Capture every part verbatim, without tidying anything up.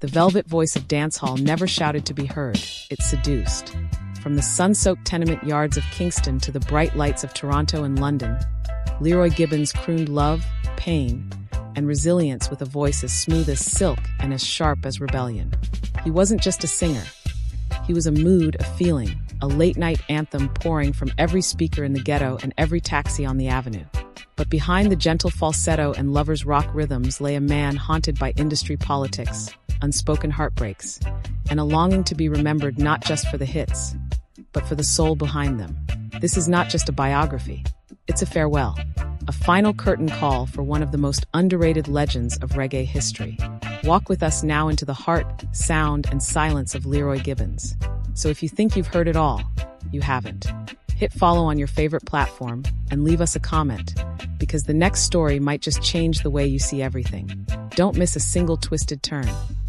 The velvet voice of dancehall never shouted to be heard, it seduced. From the sun-soaked tenement yards of Kingston to the bright lights of Toronto and London, Leroy Gibbons crooned love, pain, and resilience with a voice as smooth as silk and as sharp as rebellion. He wasn't just a singer. He was a mood, a feeling, a late-night anthem pouring from every speaker in the ghetto and every taxi on the avenue. But behind the gentle falsetto and lover's rock rhythms lay a man haunted by industry politics, unspoken heartbreaks, and a longing to be remembered not just for the hits, but for the soul behind them. This is not just a biography. It's a farewell, a final curtain call for one of the most underrated legends of reggae history. Walk with us now into the heart, sound, and silence of Leroy Gibbons. So if you think you've heard it all, you haven't. Hit follow on your favorite platform and leave us a comment, because the next story might just change the way you see everything. Don't miss a single twisted turn.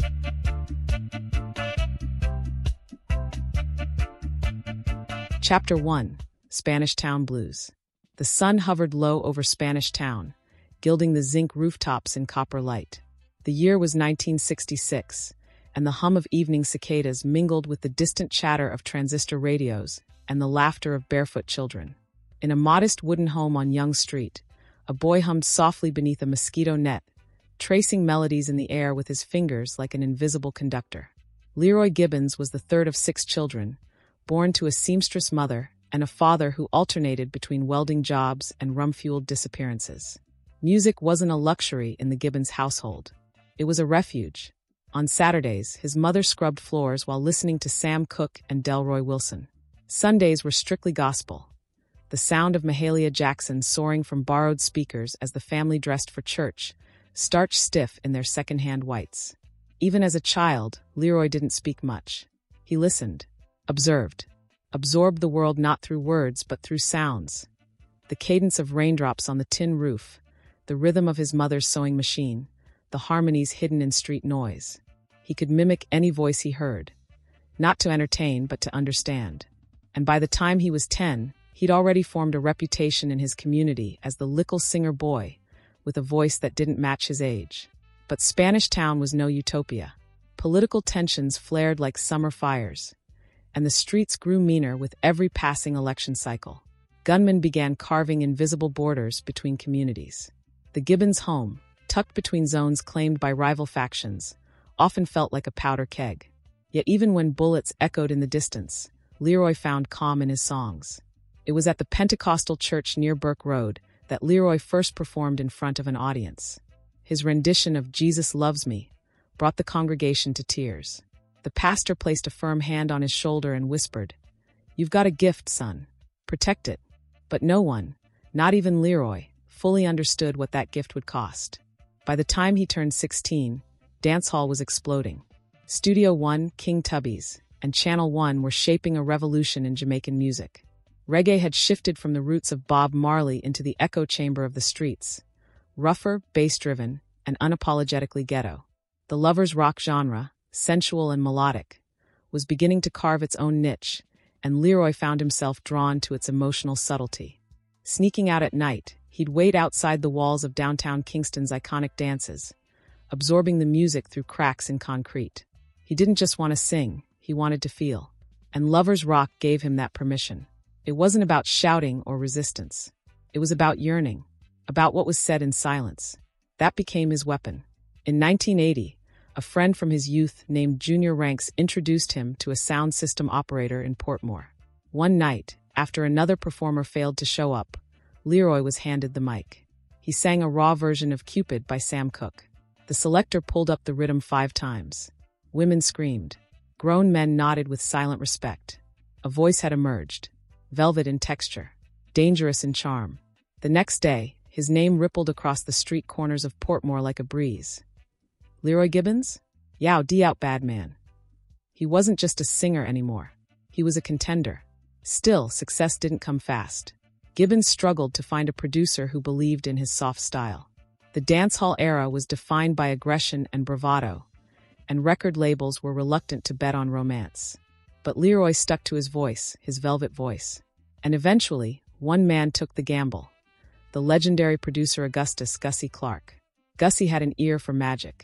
Chapter one. Spanish Town Blues. The sun hovered low over Spanish Town, gilding the zinc rooftops in copper light. The year was nineteen sixty-six, and the hum of evening cicadas mingled with the distant chatter of transistor radios and the laughter of barefoot children. In a modest wooden home on Yonge Street, a boy hummed softly beneath a mosquito net, tracing melodies in the air with his fingers like an invisible conductor. Leroy Gibbons was the third of six children, born to a seamstress mother and a father who alternated between welding jobs and rum-fueled disappearances. Music wasn't a luxury in the Gibbons household. It was a refuge. On Saturdays, his mother scrubbed floors while listening to Sam Cooke and Delroy Wilson. Sundays were strictly gospel, the sound of Mahalia Jackson soaring from borrowed speakers as the family dressed for church, starched stiff in their second-hand whites. Even as a child, Leroy didn't speak much. He listened, observed, absorbed the world not through words but through sounds. The cadence of raindrops on the tin roof, the rhythm of his mother's sewing machine, the harmonies hidden in street noise. He could mimic any voice he heard, not to entertain but to understand. And by the time he was ten, he'd already formed a reputation in his community as the Lickle Singer boy, with a voice that didn't match his age. But Spanish Town was no utopia. Political tensions flared like summer fires, and the streets grew meaner with every passing election cycle. Gunmen began carving invisible borders between communities. The Gibbons home, tucked between zones claimed by rival factions, often felt like a powder keg. Yet even when bullets echoed in the distance, Leroy found calm in his songs. It was at the Pentecostal church near Burke Road that Leroy first performed in front of an audience. His rendition of Jesus Loves Me brought the congregation to tears. The pastor placed a firm hand on his shoulder and whispered, "You've got a gift, son. Protect it." But no one, not even Leroy, fully understood what that gift would cost. By the time he turned sixteen, dancehall was exploding. Studio One, King Tubby's, and Channel One were shaping a revolution in Jamaican music. Reggae had shifted from the roots of Bob Marley into the echo chamber of the streets, rougher, bass-driven, and unapologetically ghetto. The lovers' rock genre, sensual and melodic, was beginning to carve its own niche, and Leroy found himself drawn to its emotional subtlety. Sneaking out at night, he'd wait outside the walls of downtown Kingston's iconic dances, absorbing the music through cracks in concrete. He didn't just want to sing, he wanted to feel. And Lovers Rock gave him that permission. It wasn't about shouting or resistance. It was about yearning, about what was said in silence. That became his weapon. In nineteen eighty, a friend from his youth named Junior Ranks introduced him to a sound system operator in Portmore. One night, after another performer failed to show up, Leroy was handed the mic. He sang a raw version of Cupid by Sam Cooke. The selector pulled up the rhythm five times. Women screamed. Grown men nodded with silent respect. A voice had emerged, velvet in texture, dangerous in charm. The next day, his name rippled across the street corners of Portmore like a breeze. Leroy Gibbons? Yow D out bad man. He wasn't just a singer anymore. He was a contender. Still, success didn't come fast. Gibbons struggled to find a producer who believed in his soft style. The dancehall era was defined by aggression and bravado, and record labels were reluctant to bet on romance. But Leroy stuck to his voice, his velvet voice. And eventually, one man took the gamble. The legendary producer Augustus Gussie Clarke. Gussie had an ear for magic.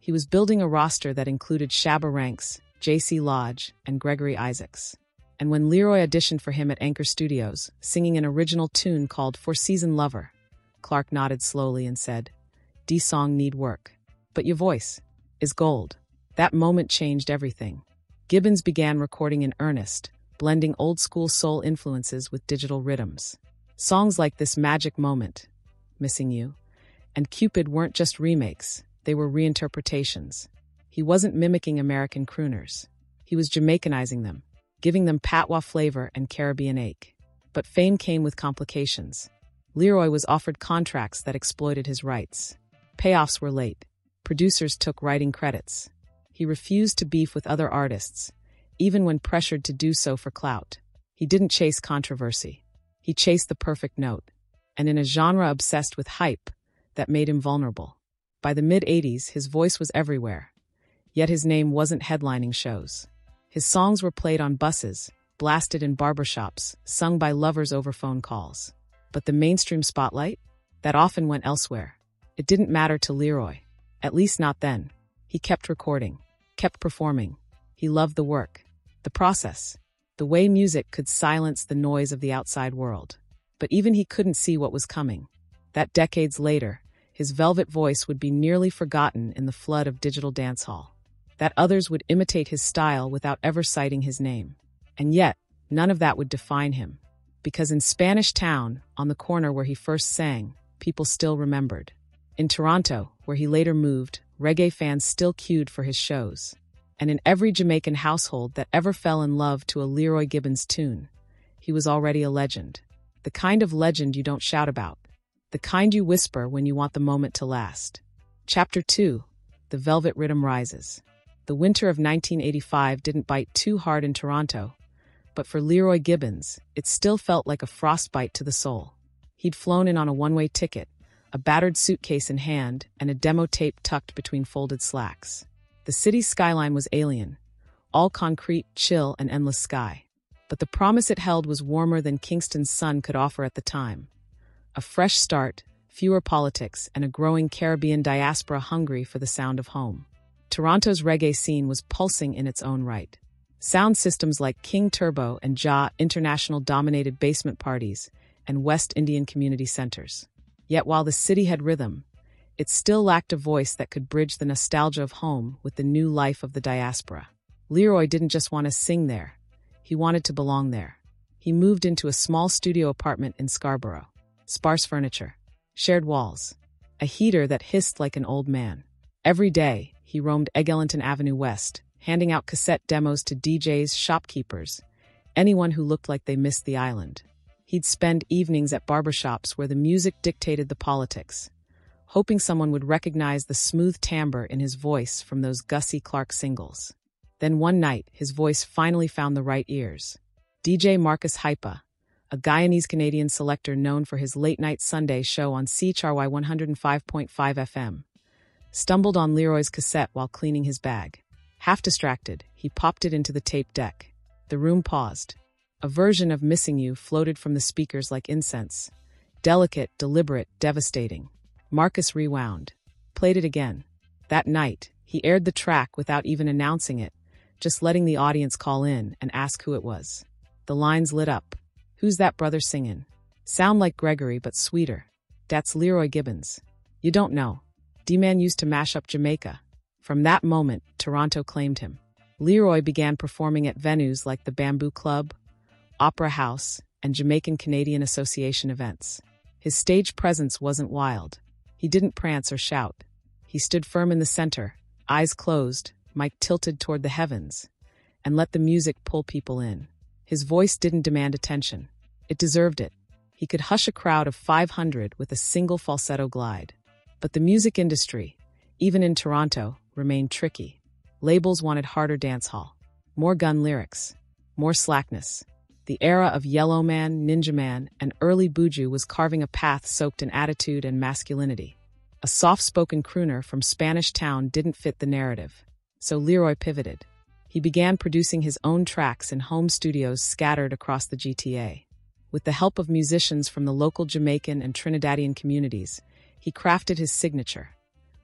He was building a roster that included Shabba Ranks, J C Lodge, and Gregory Isaacs. And when Leroy auditioned for him at Anchor Studios, singing an original tune called For Season Lover, Clark nodded slowly and said, "D song need work. But your voice is gold." That moment changed everything. Gibbons began recording in earnest, blending old-school soul influences with digital rhythms. Songs like This Magic Moment, Missing You, and Cupid weren't just remakes, they were reinterpretations. He wasn't mimicking American crooners. He was Jamaicanizing them, giving them patois flavor and Caribbean ache. But fame came with complications. Leroy was offered contracts that exploited his rights. Payoffs were late. Producers took writing credits. He refused to beef with other artists, even when pressured to do so for clout. He didn't chase controversy. He chased the perfect note, and in a genre obsessed with hype, that made him vulnerable. By the mid-eighties, his voice was everywhere, yet his name wasn't headlining shows. His songs were played on buses, blasted in barbershops, sung by lovers over phone calls. But the mainstream spotlight? That often went elsewhere. It didn't matter to Leroy. At least not then. He kept recording, kept performing. He loved the work, the process, the way music could silence the noise of the outside world. But even he couldn't see what was coming. That decades later, his velvet voice would be nearly forgotten in the flood of digital dancehall. That others would imitate his style without ever citing his name. And yet, none of that would define him. Because in Spanish Town, on the corner where he first sang, people still remembered. In Toronto, where he later moved, reggae fans still queued for his shows. And in every Jamaican household that ever fell in love to a Leroy Gibbons tune, he was already a legend. The kind of legend you don't shout about. The kind you whisper when you want the moment to last. Chapter two. The Velvet Rhythm Rises. The winter of nineteen eighty-five didn't bite too hard in Toronto, but for Leroy Gibbons, it still felt like a frostbite to the soul. He'd flown in on a one-way ticket, a battered suitcase in hand, and a demo tape tucked between folded slacks. The city's skyline was alien, all concrete, chill, and endless sky. But the promise it held was warmer than Kingston's sun could offer at the time. A fresh start, fewer politics, and a growing Caribbean diaspora hungry for the sound of home. Toronto's reggae scene was pulsing in its own right. Sound systems like King Turbo and Jah International dominated basement parties and West Indian community centers. Yet while the city had rhythm, it still lacked a voice that could bridge the nostalgia of home with the new life of the diaspora. Leroy didn't just want to sing there. He wanted to belong there. He moved into a small studio apartment in Scarborough. Sparse furniture, shared walls, a heater that hissed like an old man. Every day, he roamed Eglinton Avenue West, handing out cassette demos to D Js, shopkeepers, anyone who looked like they missed the island. He'd spend evenings at barbershops where the music dictated the politics, hoping someone would recognize the smooth timbre in his voice from those Gussie Clarke singles. Then one night, his voice finally found the right ears. D J Marcus Hypa, a Guyanese-Canadian selector known for his late-night Sunday show on C H R Y one oh five point five F M, stumbled on Leroy's cassette while cleaning his bag. Half distracted, he popped it into the tape deck. The room paused. A version of Missing You floated from the speakers like incense. Delicate, deliberate, devastating. Marcus rewound. Played it again. That night, he aired the track without even announcing it, just letting the audience call in and ask who it was. The lines lit up. "Who's that brother singin'? Sound like Gregory but sweeter. That's Leroy Gibbons. You don't know. D-Man used to mash up Jamaica." From that moment, Toronto claimed him. Leroy began performing at venues like the Bamboo Club, Opera House, and Jamaican Canadian Association events. His stage presence wasn't wild. He didn't prance or shout. He stood firm in the center, eyes closed, mic tilted toward the heavens, and let the music pull people in. His voice didn't demand attention. It deserved it. He could hush a crowd of five hundred with a single falsetto glide. But the music industry, even in Toronto, remained tricky. Labels wanted harder dancehall, more gun lyrics, more slackness. The era of Yellow Man, Ninja Man, and early Buju was carving a path soaked in attitude and masculinity. A soft-spoken crooner from Spanish Town didn't fit the narrative, so Leroy pivoted. He began producing his own tracks in home studios scattered across the G T A. With the help of musicians from the local Jamaican and Trinidadian communities, he crafted his signature.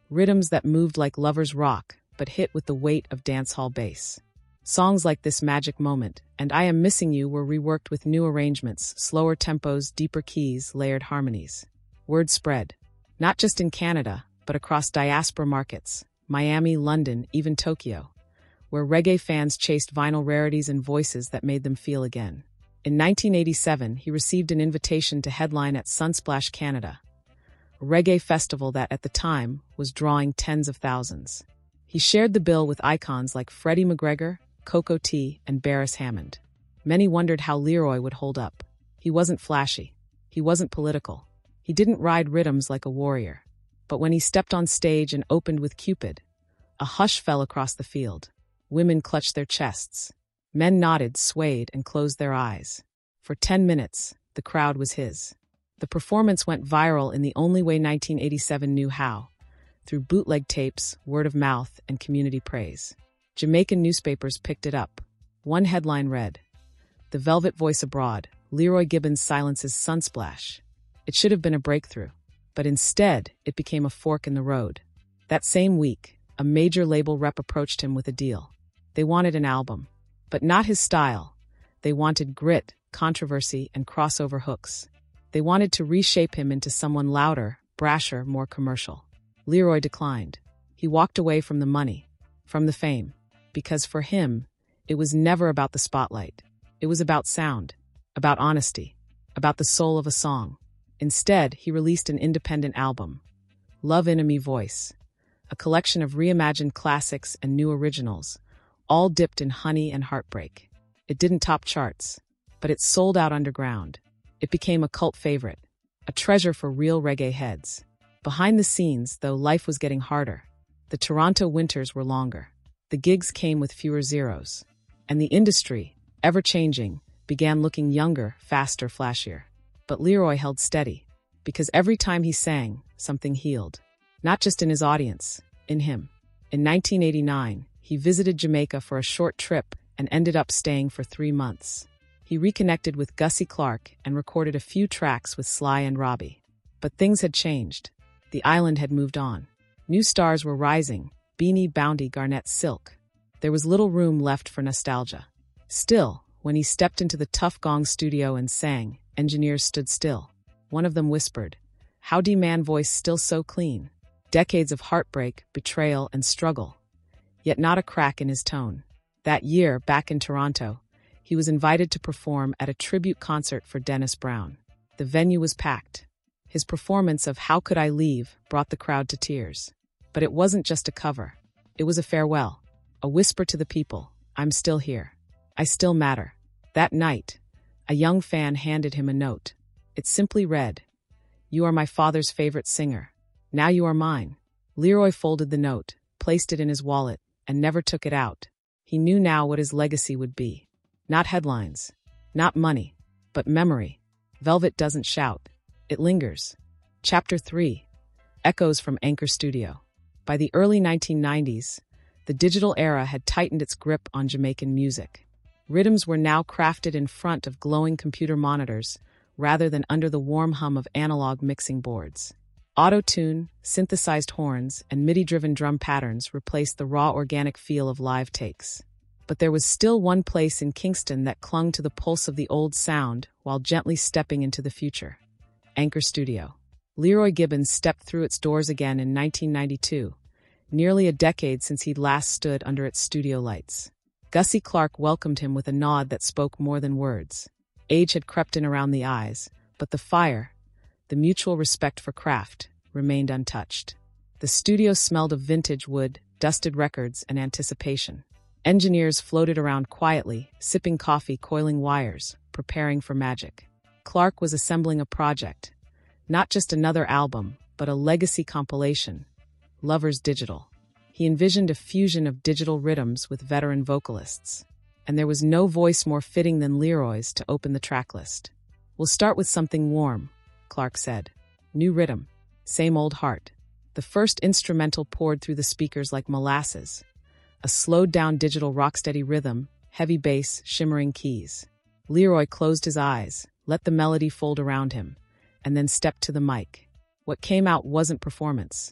rhythms that moved like lovers rock, but hit with the weight of dancehall bass. Songs like This Magic Moment and I Am Missing You were reworked with new arrangements, slower tempos, deeper keys, layered harmonies. Word spread, not just in Canada, but across diaspora markets, Miami, London, even Tokyo, where reggae fans chased vinyl rarities and voices that made them feel again. In nineteen eighty-seven, he received an invitation to headline at Sunsplash Canada, a reggae festival that, at the time, was drawing tens of thousands. He shared the bill with icons like Freddie McGregor, Coco T, and Beres Hammond. Many wondered how Leroy would hold up. He wasn't flashy. He wasn't political. He didn't ride rhythms like a warrior. But when he stepped on stage and opened with Cupid, a hush fell across the field. Women clutched their chests. Men nodded, swayed, and closed their eyes. For ten minutes, the crowd was his. The performance went viral in the only way nineteen eighty-seven knew how, through bootleg tapes, word of mouth, and community praise. Jamaican newspapers picked it up. One headline read, "The Velvet Voice Abroad, Leroy Gibbons silences Sunsplash." It should have been a breakthrough, but instead, it became a fork in the road. That same week, a major label rep approached him with a deal. They wanted an album, but not his style. They wanted grit, controversy, and crossover hooks. They wanted to reshape him into someone louder, brasher, more commercial. Leroy declined. He walked away from the money, from the fame, because for him, it was never about the spotlight. It was about sound, about honesty, about the soul of a song. Instead, he released an independent album, Love Enemy Voice, a collection of reimagined classics and new originals, all dipped in honey and heartbreak. It didn't top charts, but it sold out underground. It became a cult favorite, a treasure for real reggae heads. Behind the scenes, though, life was getting harder. The Toronto winters were longer. The gigs came with fewer zeros. And the industry, ever-changing, began looking younger, faster, flashier. But Leroy held steady, because every time he sang, something healed. Not just in his audience, in him. In nineteen eighty-nine, he visited Jamaica for a short trip and ended up staying for three months. He reconnected with Gussie Clarke and recorded a few tracks with Sly and Robbie. But things had changed. The island had moved on. New stars were rising, Beanie, Bounty, Garnett, Silk. There was little room left for nostalgia. Still, when he stepped into the Tuff Gong studio and sang, engineers stood still. One of them whispered, "How D man voice still so clean?" Decades of heartbreak, betrayal, and struggle. Yet not a crack in his tone. That year, back in Toronto, he was invited to perform at a tribute concert for Dennis Brown. The venue was packed. His performance of How Could I Leave brought the crowd to tears. But it wasn't just a cover. It was a farewell. A whisper to the people, "I'm still here. I still matter." That night, a young fan handed him a note. It simply read, "You are my father's favorite singer. Now you are mine." Leroy folded the note, placed it in his wallet, and never took it out. He knew now what his legacy would be. Not headlines, not money, but memory. Velvet doesn't shout. It lingers. Chapter three. Echoes from Anchor Studio. By the early nineteen nineties, the digital era had tightened its grip on Jamaican music. Rhythms were now crafted in front of glowing computer monitors, rather than under the warm hum of analog mixing boards. Auto-tune, synthesized horns, and MIDI-driven drum patterns replaced the raw organic feel of live takes. But there was still one place in Kingston that clung to the pulse of the old sound while gently stepping into the future. Anchor Studio. Leroy Gibbons stepped through its doors again in nineteen ninety-two, nearly a decade since he'd last stood under its studio lights. Gussie Clarke welcomed him with a nod that spoke more than words. Age had crept in around the eyes, but the fire, the mutual respect for craft, remained untouched. The studio smelled of vintage wood, dusted records, and anticipation. Engineers floated around quietly, sipping coffee, coiling wires, preparing for magic. Clarke was assembling a project, not just another album, but a legacy compilation, Lovers Digital. He envisioned a fusion of digital rhythms with veteran vocalists, and there was no voice more fitting than Leroy's to open the tracklist. "We'll start with something warm," Clarke said. "New rhythm, same old heart." The first instrumental poured through the speakers like molasses, a slowed-down digital rocksteady rhythm, heavy bass, shimmering keys. Leroy closed his eyes, let the melody fold around him, and then stepped to the mic. What came out wasn't performance.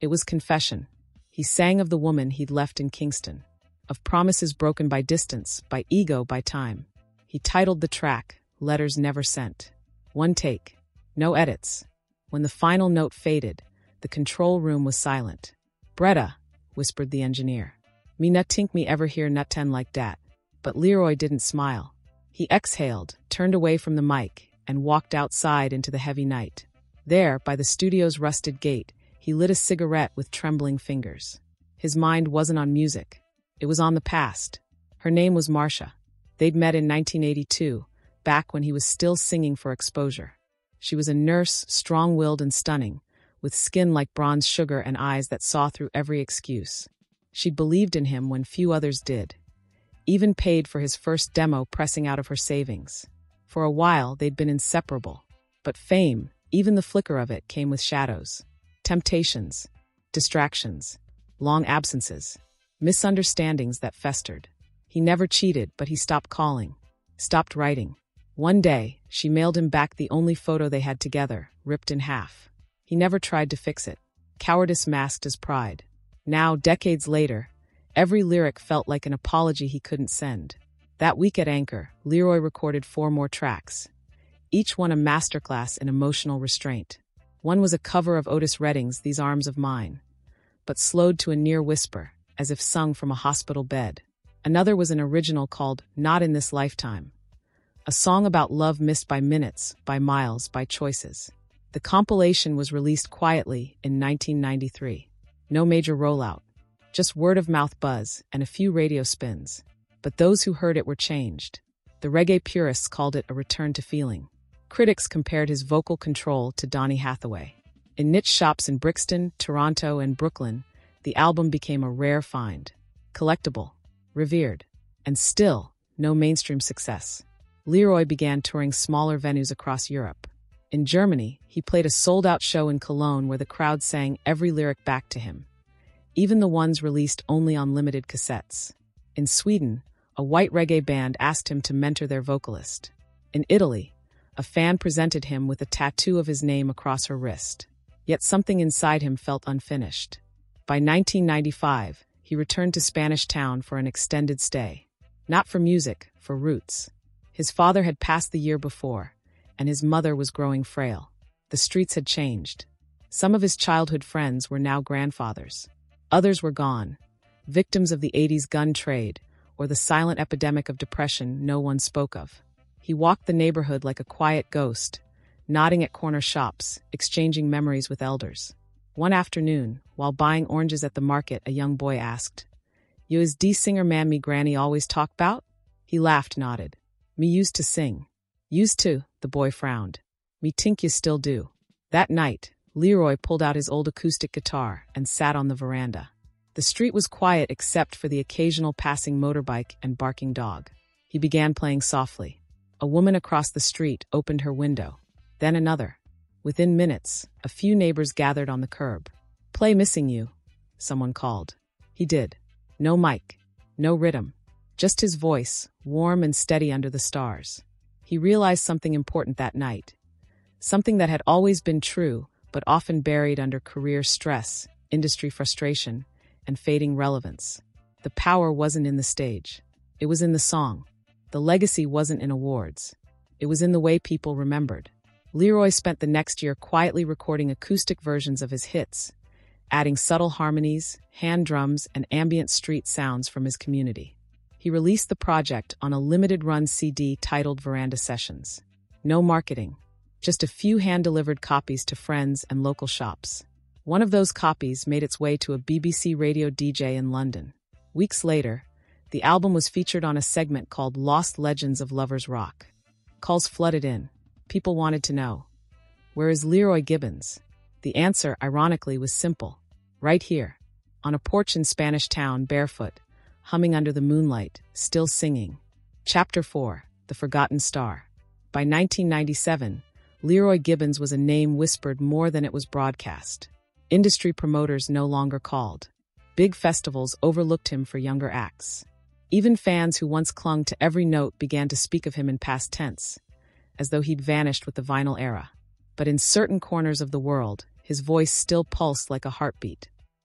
It was confession. He sang of the woman he'd left in Kingston, of promises broken by distance, by ego, by time. He titled the track, Letters Never Sent. One take. No edits. When the final note faded, the control room was silent. "Bretta," whispered the engineer. "Me not tink me ever hear noten like dat." But Leroy didn't smile. He exhaled, turned away from the mic, and walked outside into the heavy night. There, by the studio's rusted gate, he lit a cigarette with trembling fingers. His mind wasn't on music. It was on the past. Her name was Marcia. They'd met in nineteen eighty-two, back when he was still singing for exposure. She was a nurse, strong-willed and stunning, with skin like bronze sugar and eyes that saw through every excuse. She'd believed in him when few others did. Even paid for his first demo pressing out of her savings. For a while, they'd been inseparable. But fame, even the flicker of it, came with shadows. Temptations, distractions, long absences, misunderstandings that festered. He never cheated, but he stopped calling, stopped writing. One day, she mailed him back the only photo they had together, ripped in half. He never tried to fix it. Cowardice masked as pride. Now, decades later, every lyric felt like an apology he couldn't send. That week at Anchor, Leroy recorded four more tracks, each one a masterclass in emotional restraint. One was a cover of Otis Redding's These Arms of Mine, but slowed to a near whisper, as if sung from a hospital bed. Another was an original called Not in This Lifetime, a song about love missed by minutes, by miles, by choices. The compilation was released quietly in nineteen ninety-three. No major rollout, just word-of-mouth buzz and a few radio spins. But those who heard it were changed. The reggae purists called it a return to feeling. Critics compared his vocal control to Donny Hathaway. In niche shops in Brixton, Toronto, and Brooklyn, the album became a rare find. Collectible, revered, and still no mainstream success. Leroy began touring smaller venues across Europe. In Germany, he played a sold-out show in Cologne where the crowd sang every lyric back to him, even the ones released only on limited cassettes. In Sweden, a white reggae band asked him to mentor their vocalist. In Italy, a fan presented him with a tattoo of his name across her wrist. Yet something inside him felt unfinished. By nineteen ninety-five, he returned to Spanish Town for an extended stay. Not for music, for roots. His father had passed the year before, and his mother was growing frail. The streets had changed. Some of his childhood friends were now grandfathers. Others were gone, victims of the eighties gun trade or the silent epidemic of depression no one spoke of. He walked the neighborhood like a quiet ghost, nodding at corner shops, exchanging memories with elders. One afternoon, while buying oranges at the market, a young boy asked, "You is de singer man me granny always talk 'bout?" He laughed, nodded. "Me used to sing." "Used to," the boy frowned. "Me tink you still do." That night, Leroy pulled out his old acoustic guitar and sat on the veranda. The street was quiet except for the occasional passing motorbike and barking dog. He began playing softly. A woman across the street opened her window. Then another. Within minutes, a few neighbors gathered on the curb. "Play Missing You," someone called. He did. No mic, no rhythm, just his voice, warm and steady under the stars. He realized something important that night. Something that had always been true, but often buried under career stress, industry frustration, and fading relevance. The power wasn't in the stage. It was in the song. The legacy wasn't in awards. It was in the way people remembered. Leroy spent the next year quietly recording acoustic versions of his hits, adding subtle harmonies, hand drums, and ambient street sounds from his community. He released the project on a limited-run C D titled Veranda Sessions. No marketing, just a few hand-delivered copies to friends and local shops. One of those copies made its way to a B B C radio D J in London. Weeks later, the album was featured on a segment called Lost Legends of Lovers Rock. Calls flooded in. People wanted to know, where is Leroy Gibbons? The answer, ironically, was simple. Right here, on a porch in Spanish Town, barefoot, humming under the moonlight, still singing. Chapter four, The Forgotten Star. By nineteen ninety-seven, Leroy Gibbons was a name whispered more than it was broadcast. Industry promoters no longer called. Big festivals overlooked him for younger acts. Even fans who once clung to every note began to speak of him in past tense, as though he'd vanished with the vinyl era. But in certain corners of the world, his voice still pulsed like a heartbeat.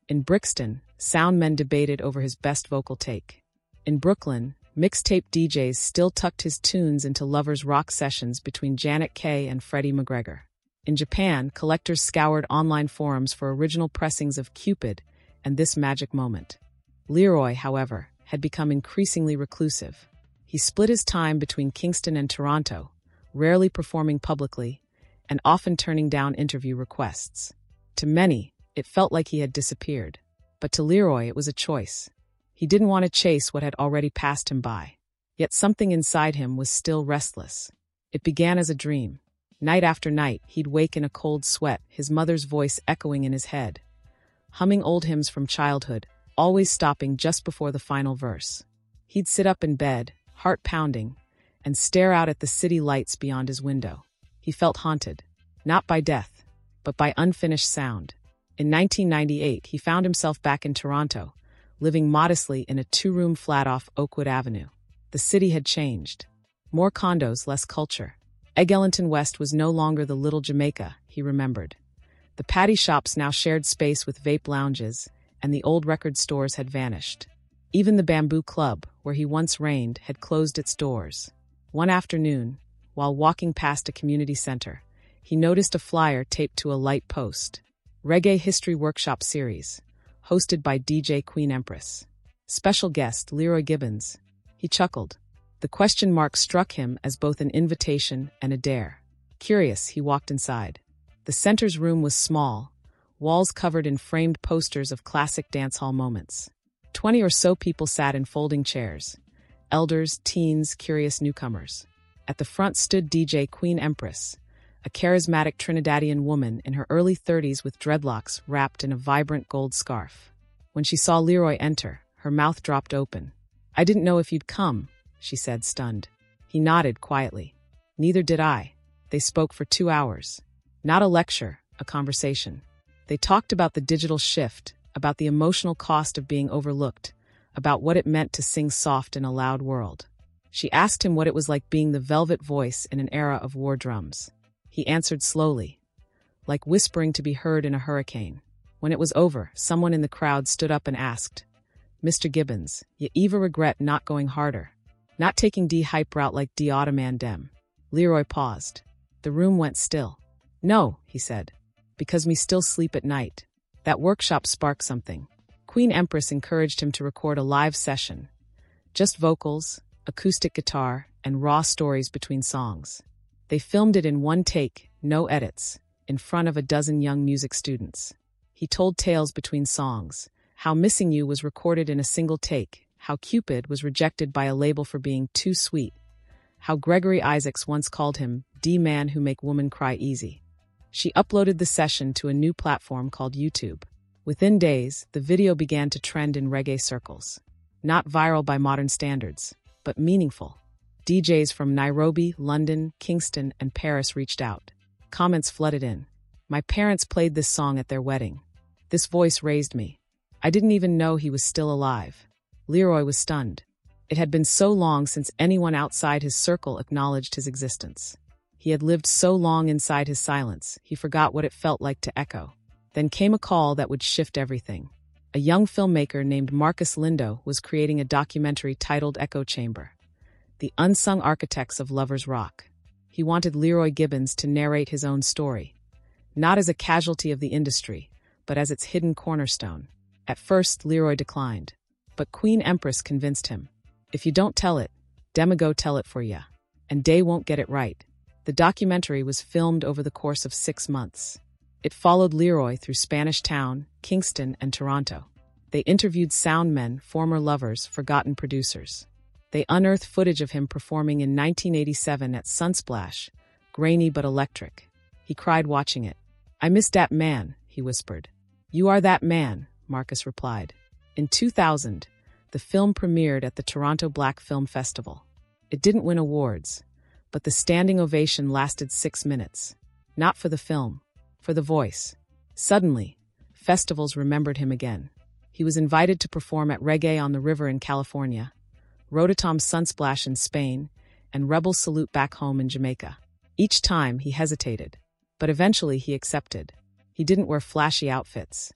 In Brixton, sound men debated over his best vocal take. In Brooklyn, mixtape D Js still tucked his tunes into lovers' rock sessions between Janet Kay and Freddie McGregor. In Japan, collectors scoured online forums for original pressings of Cupid and This Magic Moment. Leroy, however, had become increasingly reclusive. He split his time between Kingston and Toronto, rarely performing publicly, and often turning down interview requests. To many, it felt like he had disappeared. But to Leroy, it was a choice. He didn't want to chase what had already passed him by. Yet something inside him was still restless. It began as a dream. Night after night, he'd wake in a cold sweat, his mother's voice echoing in his head, humming old hymns from childhood, always stopping just before the final verse. He'd sit up in bed, heart pounding, and stare out at the city lights beyond his window. He felt haunted, not by death, but by unfinished sound. In nineteen ninety-eight, he found himself back in Toronto, living modestly in a two-room flat off Oakwood Avenue. The city had changed. More condos, less culture. Eglinton West was no longer the little Jamaica, he remembered. The patty shops now shared space with vape lounges, and the old record stores had vanished. Even the Bamboo Club, where he once reigned, had closed its doors. One afternoon, while walking past a community center, he noticed a flyer taped to a light post. Reggae History Workshop Series, hosted by D J Queen Empress. Special guest, Leroy Gibbons. He chuckled. The question mark struck him as both an invitation and a dare. Curious, he walked inside. The center's room was small, walls covered in framed posters of classic dancehall moments. Twenty or so people sat in folding chairs. Elders, teens, curious newcomers. At the front stood D J Queen Empress, a charismatic Trinidadian woman in her early thirties with dreadlocks wrapped in a vibrant gold scarf. When she saw Leroy enter, her mouth dropped open. "I didn't know if you'd come," she said, stunned. He nodded quietly. "Neither did I." They spoke for two hours. Not a lecture, a conversation. They talked about the digital shift, about the emotional cost of being overlooked, about what it meant to sing soft in a loud world. She asked him what it was like being the velvet voice in an era of war drums. He answered slowly, like whispering to be heard in a hurricane. When it was over, someone in the crowd stood up and asked, "Mister Gibbons, you ever regret not going harder? Not taking D-hype route like D-Ottoman Dem?" Leroy paused. The room went still. "No," he said, "because me still sleep at night." That workshop sparked something. Queen Empress encouraged him to record a live session. Just vocals, acoustic guitar, and raw stories between songs. They filmed it in one take, no edits, in front of a dozen young music students. He told tales between songs, how Missing You was recorded in a single take, how Cupid was rejected by a label for being too sweet, how Gregory Isaacs once called him D-Man who make woman cry easy. She uploaded the session to a new platform called YouTube. Within days, the video began to trend in reggae circles. Not viral by modern standards, but meaningful. D Js from Nairobi, London, Kingston, and Paris reached out. Comments flooded in. "My parents played this song at their wedding. This voice raised me. I didn't even know he was still alive." Leroy was stunned. It had been so long since anyone outside his circle acknowledged his existence. He had lived so long inside his silence, he forgot what it felt like to echo. Then came a call that would shift everything. A young filmmaker named Marcus Lindo was creating a documentary titled Echo Chamber, The Unsung Architects of Lovers Rock. He wanted Leroy Gibbons to narrate his own story, not as a casualty of the industry, but as its hidden cornerstone. At first, Leroy declined, but Queen Empress convinced him. "If you don't tell it, Dema go tell it for ya, and Day won't get it right." The documentary was filmed over the course of six months. It followed Leroy through Spanish Town, Kingston, and Toronto. They interviewed sound men, former lovers, forgotten producers. They unearthed footage of him performing in nineteen eighty-seven at Sunsplash, grainy but electric. He cried watching it. "I miss dat man," he whispered. "You are that man," Marcus replied. In two thousand, the film premiered at the Toronto Black Film Festival. It didn't win awards, but the standing ovation lasted six minutes. Not for the film, for the voice. Suddenly, festivals remembered him again. He was invited to perform at Reggae on the River in California, Rototom Sunsplash in Spain, and Rebel Salute back home in Jamaica. Each time he hesitated, but eventually he accepted. He didn't wear flashy outfits.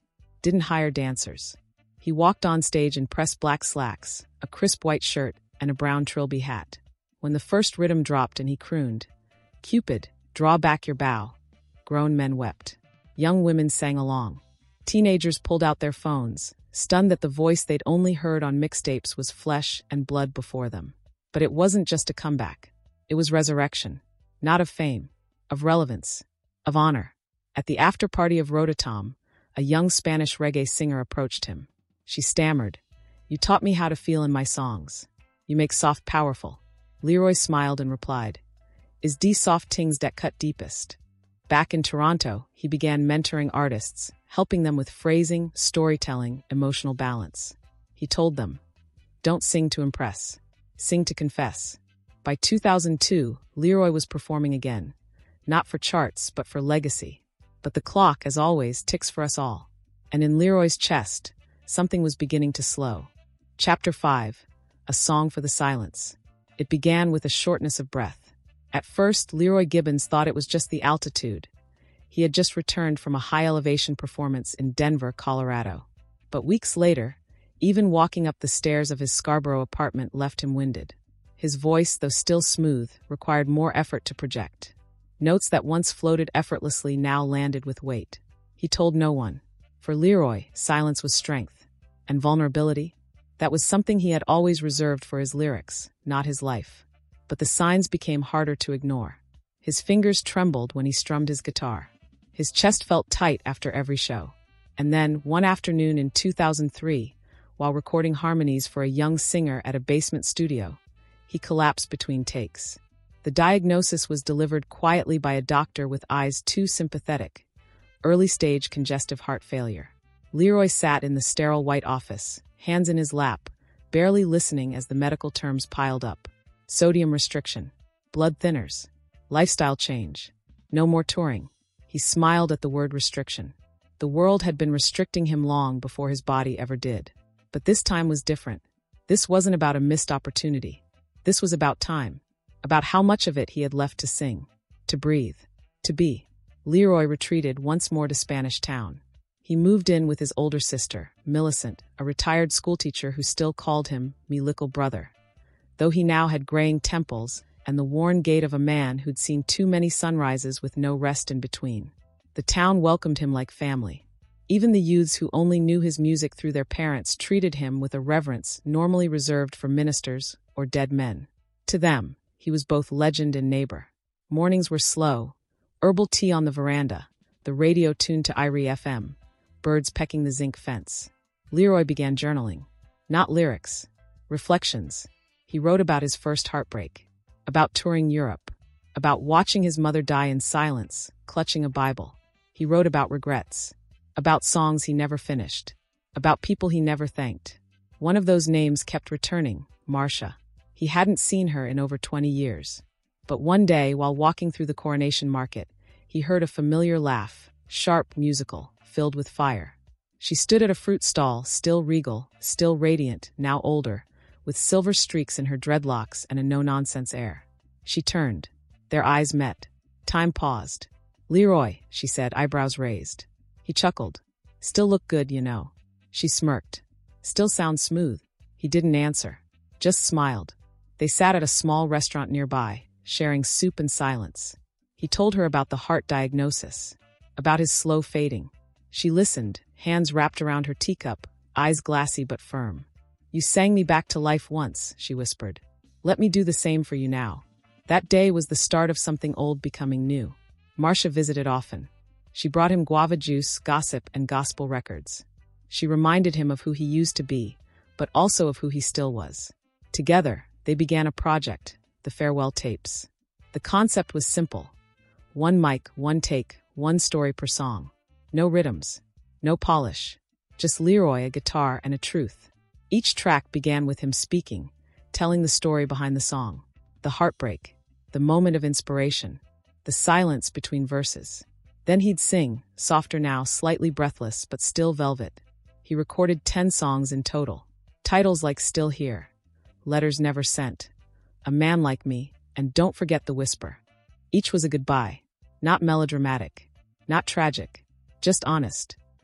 didn't hire dancers. He walked on stage in pressed black slacks, a crisp white shirt, and a brown trilby hat. When the first rhythm dropped and he crooned, "Cupid, draw back your bow," grown men wept. Young women sang along. Teenagers pulled out their phones, stunned that the voice they'd only heard on mixtapes was flesh and blood before them. But it wasn't just a comeback. It was resurrection. Not of fame, of relevance, of honor. At the after-party of Rototom, a young Spanish reggae singer approached him. She stammered, "You taught me how to feel in my songs. You make soft powerful." Leroy smiled and replied, "Is de soft tings dat cut deepest." Back in Toronto, he began mentoring artists, helping them with phrasing, storytelling, emotional balance. He told them, "Don't sing to impress. Sing to confess." By two thousand two, Leroy was performing again. Not for charts, but for legacy. But the clock, as always, ticks for us all. And in Leroy's chest, something was beginning to slow. Chapter five. A Song for the Silence. It began with a shortness of breath. At first, Leroy Gibbons thought it was just the altitude. He had just returned from a high-elevation performance in Denver, Colorado. But weeks later, even walking up the stairs of his Scarborough apartment left him winded. His voice, though still smooth, required more effort to project. Notes that once floated effortlessly now landed with weight. He told no one. For Leroy, silence was strength. And vulnerability? That was something he had always reserved for his lyrics, not his life. But the signs became harder to ignore. His fingers trembled when he strummed his guitar. His chest felt tight after every show. And then, one afternoon in two thousand three, while recording harmonies for a young singer at a basement studio, he collapsed between takes. The diagnosis was delivered quietly by a doctor with eyes too sympathetic. Early-stage congestive heart failure. Leroy sat in the sterile white office, hands in his lap, barely listening as the medical terms piled up. Sodium restriction. Blood thinners. Lifestyle change. No more touring. He smiled at the word restriction. The world had been restricting him long before his body ever did. But this time was different. This wasn't about a missed opportunity. This was about time. About how much of it he had left to sing, to breathe, to be. Leroy retreated once more to Spanish Town. He moved in with his older sister, Millicent, a retired schoolteacher who still called him "me lickle brother." Though he now had graying temples and the worn gait of a man who'd seen too many sunrises with no rest in between. The town welcomed him like family. Even the youths who only knew his music through their parents treated him with a reverence normally reserved for ministers or dead men. To them, he was both legend and neighbor. Mornings were slow, herbal tea on the veranda, the radio tuned to Irie F M, birds pecking the zinc fence. Leroy began journaling. Not lyrics. Reflections. He wrote about his first heartbreak. About touring Europe. About watching his mother die in silence, clutching a Bible. He wrote about regrets. About songs he never finished. About people he never thanked. One of those names kept returning, Marcia. He hadn't seen her in over twenty years. But one day, while walking through the Coronation Market, he heard a familiar laugh, sharp, musical, filled with fire. She stood at a fruit stall, still regal, still radiant, now older, with silver streaks in her dreadlocks and a no-nonsense air. She turned. Their eyes met. Time paused. "Leroy," she said, eyebrows raised. He chuckled. "Still look good, you know." She smirked. "Still sounds smooth." He didn't answer. Just smiled. They sat at a small restaurant nearby, sharing soup and silence. He told her about the heart diagnosis, about his slow fading. She listened, hands wrapped around her teacup, eyes glassy but firm. "You sang me back to life once," she whispered. "Let me do the same for you now." That day was the start of something old becoming new. Marcia visited often. She brought him guava juice, gossip, and gospel records. She reminded him of who he used to be, but also of who he still was. Together, they began a project, the Farewell Tapes. The concept was simple. One mic, one take, one story per song. No rhythms, no polish. Just Leroy, a guitar, and a truth. Each track began with him speaking, telling the story behind the song. The heartbreak, the moment of inspiration, the silence between verses. Then he'd sing, softer now, slightly breathless, but still velvet. He recorded ten songs in total. Titles like Still Here, Letters Never Sent, A Man Like Me, and Don't Forget the Whisper. Each was a goodbye. Not melodramatic, not tragic, just honest.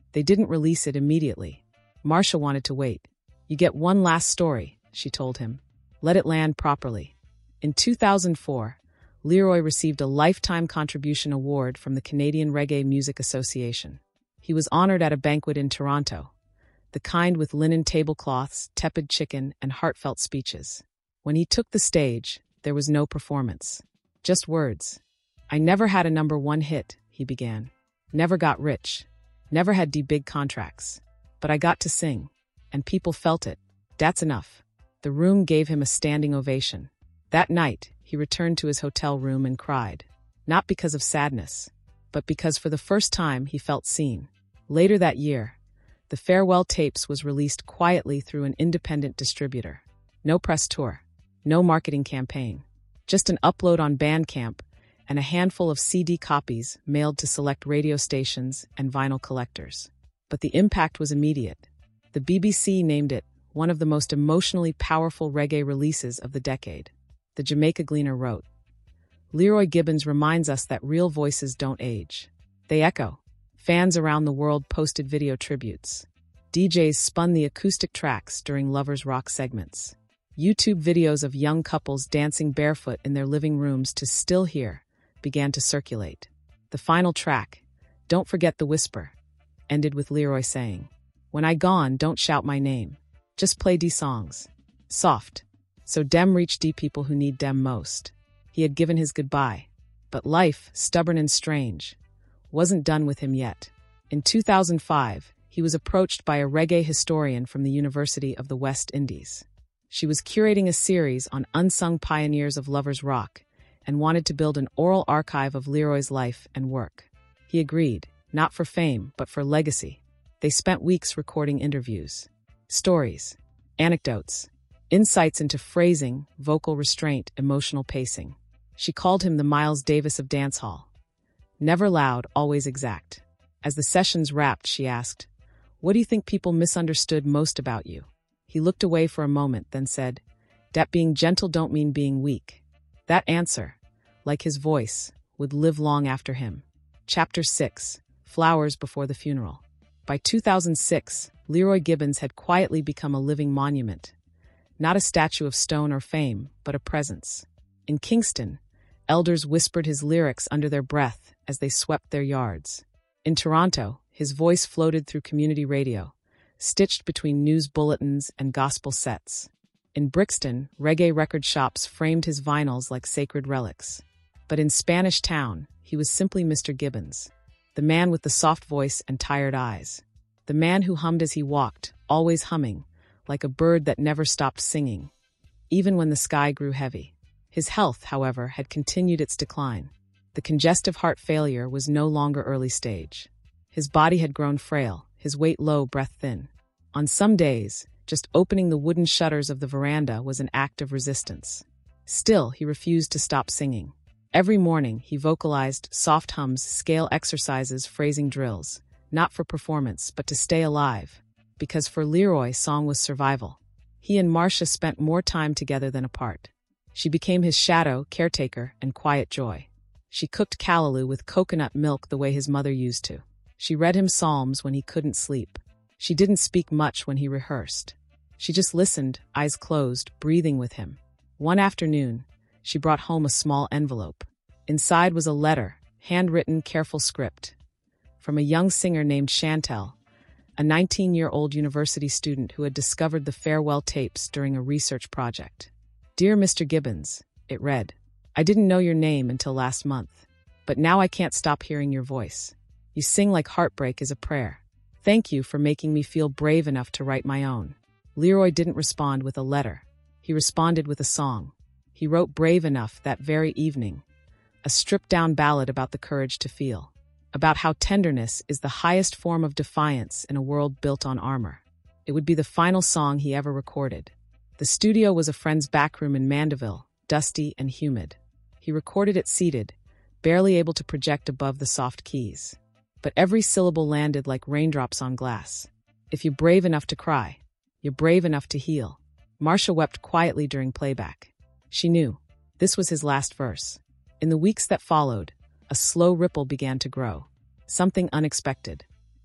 They didn't release it immediately. Marcia wanted to wait. "You get one last story," she told him. "Let it land properly." In two thousand four, Leroy received a Lifetime Contribution Award from the Canadian Reggae Music Association. He was honored at a banquet in Toronto, the kind with linen tablecloths, tepid chicken, and heartfelt speeches. When he took the stage, there was no performance, just words. "I never had a number one hit," he began. "Never got rich. Never had D big contracts. But I got to sing. And people felt it. That's enough." The room gave him a standing ovation. That night, he returned to his hotel room and cried. Not because of sadness, but because for the first time he felt seen. Later that year, the Farewell Tapes was released quietly through an independent distributor. No press tour, no marketing campaign, just an upload on Bandcamp and a handful of C D copies mailed to select radio stations and vinyl collectors. But the impact was immediate. The B B C named it one of the most emotionally powerful reggae releases of the decade. The Jamaica Gleaner wrote, "Leroy Gibbons reminds us that real voices don't age. They echo." Fans around the world posted video tributes. D Js spun the acoustic tracks during Lovers Rock segments. YouTube videos of young couples dancing barefoot in their living rooms to Still Here began to circulate. The final track, Don't Forget the Whisper, ended with Leroy saying, "When I gone, don't shout my name. Just play de songs. Soft. So dem reach de people who need dem most." He had given his goodbye. But life, stubborn and strange, wasn't done with him yet. In two thousand five, he was approached by a reggae historian from the University of the West Indies. She was curating a series on unsung pioneers of Lovers Rock and wanted to build an oral archive of Leroy's life and work. He agreed, not for fame, but for legacy. They spent weeks recording interviews, stories, anecdotes, insights into phrasing, vocal restraint, emotional pacing. She called him the Miles Davis of dancehall. Never loud, always exact. As the sessions wrapped, she asked, "What do you think people misunderstood most about you?" He looked away for a moment, then said, "Dat being gentle don't mean being weak." That answer, like his voice, would live long after him. Chapter six, Flowers Before the Funeral. By two thousand six, Leroy Gibbons had quietly become a living monument. Not a statue of stone or fame, but a presence. In Kingston, elders whispered his lyrics under their breath as they swept their yards. In Toronto, his voice floated through community radio, stitched between news bulletins and gospel sets. In Brixton, reggae record shops framed his vinyls like sacred relics. But in Spanish Town, he was simply Mister Gibbons, the man with the soft voice and tired eyes, the man who hummed as he walked, always humming, like a bird that never stopped singing, even when the sky grew heavy. His health, however, had continued its decline. The congestive heart failure was no longer early stage. His body had grown frail, his weight low, breath thin. On some days, just opening the wooden shutters of the veranda was an act of resistance. Still, he refused to stop singing. Every morning, he vocalized soft hums, scale exercises, phrasing drills, not for performance, but to stay alive. Because for Leroy, song was survival. He and Marcia spent more time together than apart. She became his shadow, caretaker, and quiet joy. She cooked callaloo with coconut milk the way his mother used to. She read him psalms when he couldn't sleep. She didn't speak much when he rehearsed. She just listened, eyes closed, breathing with him. One afternoon, she brought home a small envelope. Inside was a letter, handwritten, careful script, from a young singer named Chantel, a nineteen-year-old university student who had discovered the Farewell Tapes during a research project. "Dear Mister Gibbons," it read, "I didn't know your name until last month, but now I can't stop hearing your voice. You sing like heartbreak is a prayer. Thank you for making me feel brave enough to write my own." Leroy didn't respond with a letter. He responded with a song. He wrote Brave Enough that very evening, a stripped-down ballad about the courage to feel, about how tenderness is the highest form of defiance in a world built on armor. It would be the final song he ever recorded. The studio was a friend's back room in Mandeville, dusty and humid. He recorded it seated, barely able to project above the soft keys. But every syllable landed like raindrops on glass. If you're brave enough to cry, you're brave enough to heal. Marcia wept quietly during playback. She knew this was his last verse. In the weeks that followed, a slow ripple began to grow. Something unexpected.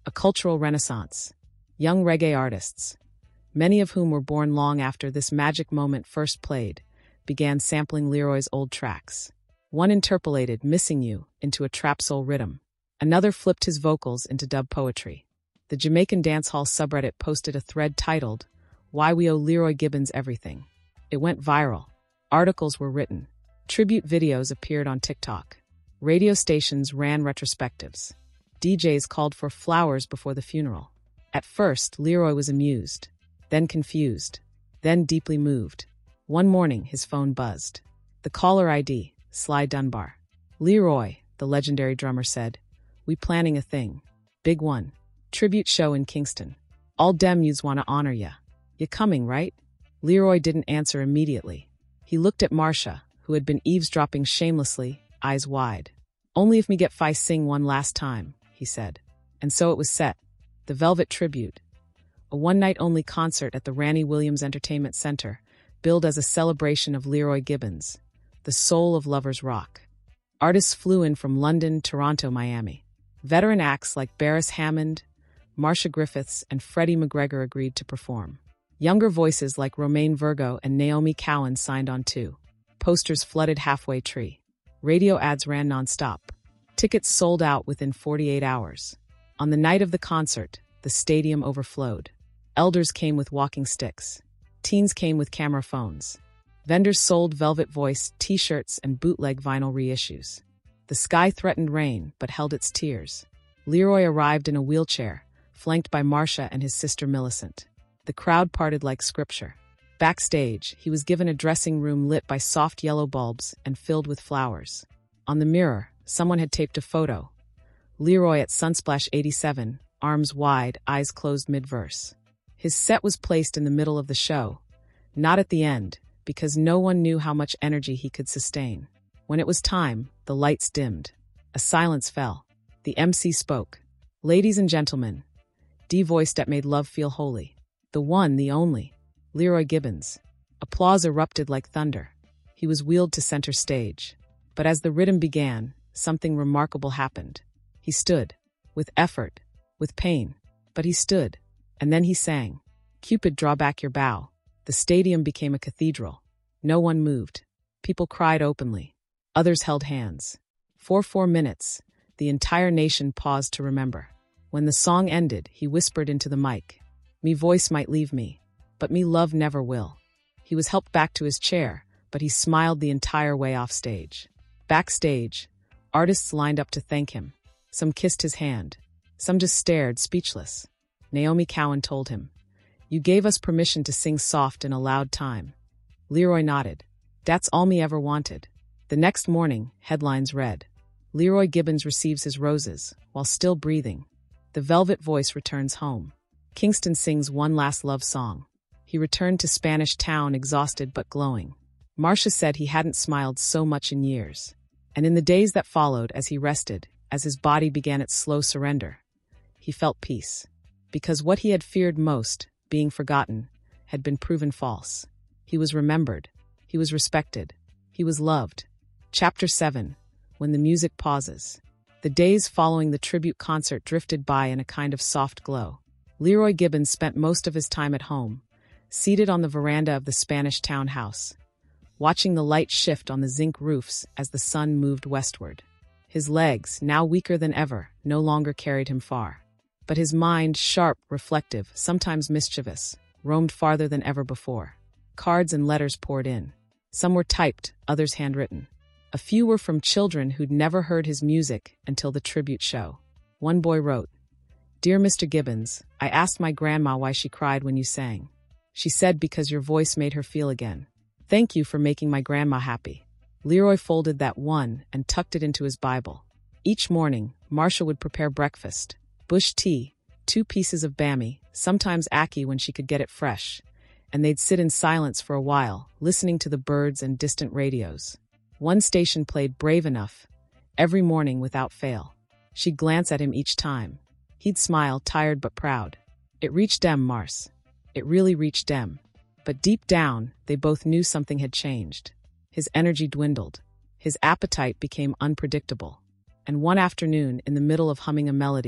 A cultural renaissance. Young reggae artists, many of whom were born long after this magic moment first played, began sampling Leroy's old tracks. One interpolated Missing You into a trap soul rhythm. Another flipped his vocals into dub poetry. The Jamaican dancehall subreddit posted a thread titled, "Why We Owe Leroy Gibbons Everything." It went viral. Articles were written. Tribute videos appeared on TikTok. Radio stations ran retrospectives. D Js called for flowers before the funeral. At first, Leroy was amused, then confused, then deeply moved. One morning, his phone buzzed. The caller I D, Sly Dunbar. "Leroy," the legendary drummer said, "we planning a thing. Big one. Tribute show in Kingston. All dem youths wanna honor ya. You coming, right?" Leroy didn't answer immediately. He looked at Marcia, who had been eavesdropping shamelessly, eyes wide. "Only if me get fi sing one last time," he said. And so it was set. The Velvet Tribute. A one-night-only concert at the Ranny Williams Entertainment Center, billed as a celebration of Leroy Gibbons, the soul of lovers rock. Artists flew in from London, Toronto, Miami. Veteran acts like Barris Hammond, Marcia Griffiths, and Freddie McGregor agreed to perform. Younger voices like Romaine Virgo and Naomi Cowan signed on too. Posters flooded Halfway Tree. Radio ads ran nonstop. Tickets sold out within forty-eight hours. On the night of the concert, the stadium overflowed. Elders came with walking sticks. Teens came with camera phones. Vendors sold Velvet Voice t-shirts and bootleg vinyl reissues. The sky threatened rain, but held its tears. Leroy arrived in a wheelchair, flanked by Marcia and his sister Millicent. The crowd parted like scripture. Backstage, he was given a dressing room lit by soft yellow bulbs and filled with flowers. On the mirror, someone had taped a photo. Leroy at Sunsplash eighty-seven, arms wide, eyes closed mid-verse. His set was placed in the middle of the show, not at the end, because no one knew how much energy he could sustain. When it was time, the lights dimmed. A silence fell. The M C spoke. "Ladies and gentlemen," D voice that made love feel holy. "The one, the only, Leroy Gibbons." Applause erupted like thunder. He was wheeled to center stage. But as the rhythm began, something remarkable happened. He stood, with effort, with pain, but he stood, and then he sang. "Cupid, draw back your bow." The stadium became a cathedral. No one moved. People cried openly. Others held hands. For four minutes, the entire nation paused to remember. When the song ended, he whispered into the mic, "Me voice might leave me, but me love never will." He was helped back to his chair, but he smiled the entire way off stage. Backstage, artists lined up to thank him. Some kissed his hand. Some just stared, speechless. Naomi Cowan told him, "You gave us permission to sing soft in a loud time." Leroy nodded. "That's all me ever wanted." The next morning, headlines read, "Leroy Gibbons receives his roses, while still breathing. The Velvet Voice returns home. Kingston sings one last love song." He returned to Spanish Town exhausted but glowing. Marcia said he hadn't smiled so much in years. And in the days that followed, as he rested, as his body began its slow surrender, he felt peace. Because what he had feared most, being forgotten, had been proven false. He was remembered. He was respected. He was loved. Chapter seven. When the music pauses. The days following the tribute concert drifted by in a kind of soft glow. Leroy Gibbons spent most of his time at home, seated on the veranda of the Spanish Town house, watching the light shift on the zinc roofs as the sun moved westward. His legs, now weaker than ever, no longer carried him far. But his mind, sharp, reflective, sometimes mischievous, roamed farther than ever before. Cards and letters poured in. Some were typed, others handwritten. A few were from children who'd never heard his music until the tribute show. One boy wrote, "Dear Mister Gibbons, I asked my grandma why she cried when you sang. She said because your voice made her feel again. Thank you for making my grandma happy." Leroy folded that one and tucked it into his Bible. Each morning, Marcia would prepare breakfast. Bush tea, two pieces of bammy, sometimes ackee when she could get it fresh, and they'd sit in silence for a while, listening to the birds and distant radios. One station played Brave Enough, every morning without fail. She'd glance at him each time. He'd smile, tired but proud. It reached them, Mars. It really reached them. But deep down, they both knew something had changed. His energy dwindled. His appetite became unpredictable. And one afternoon, in the middle of humming a melody,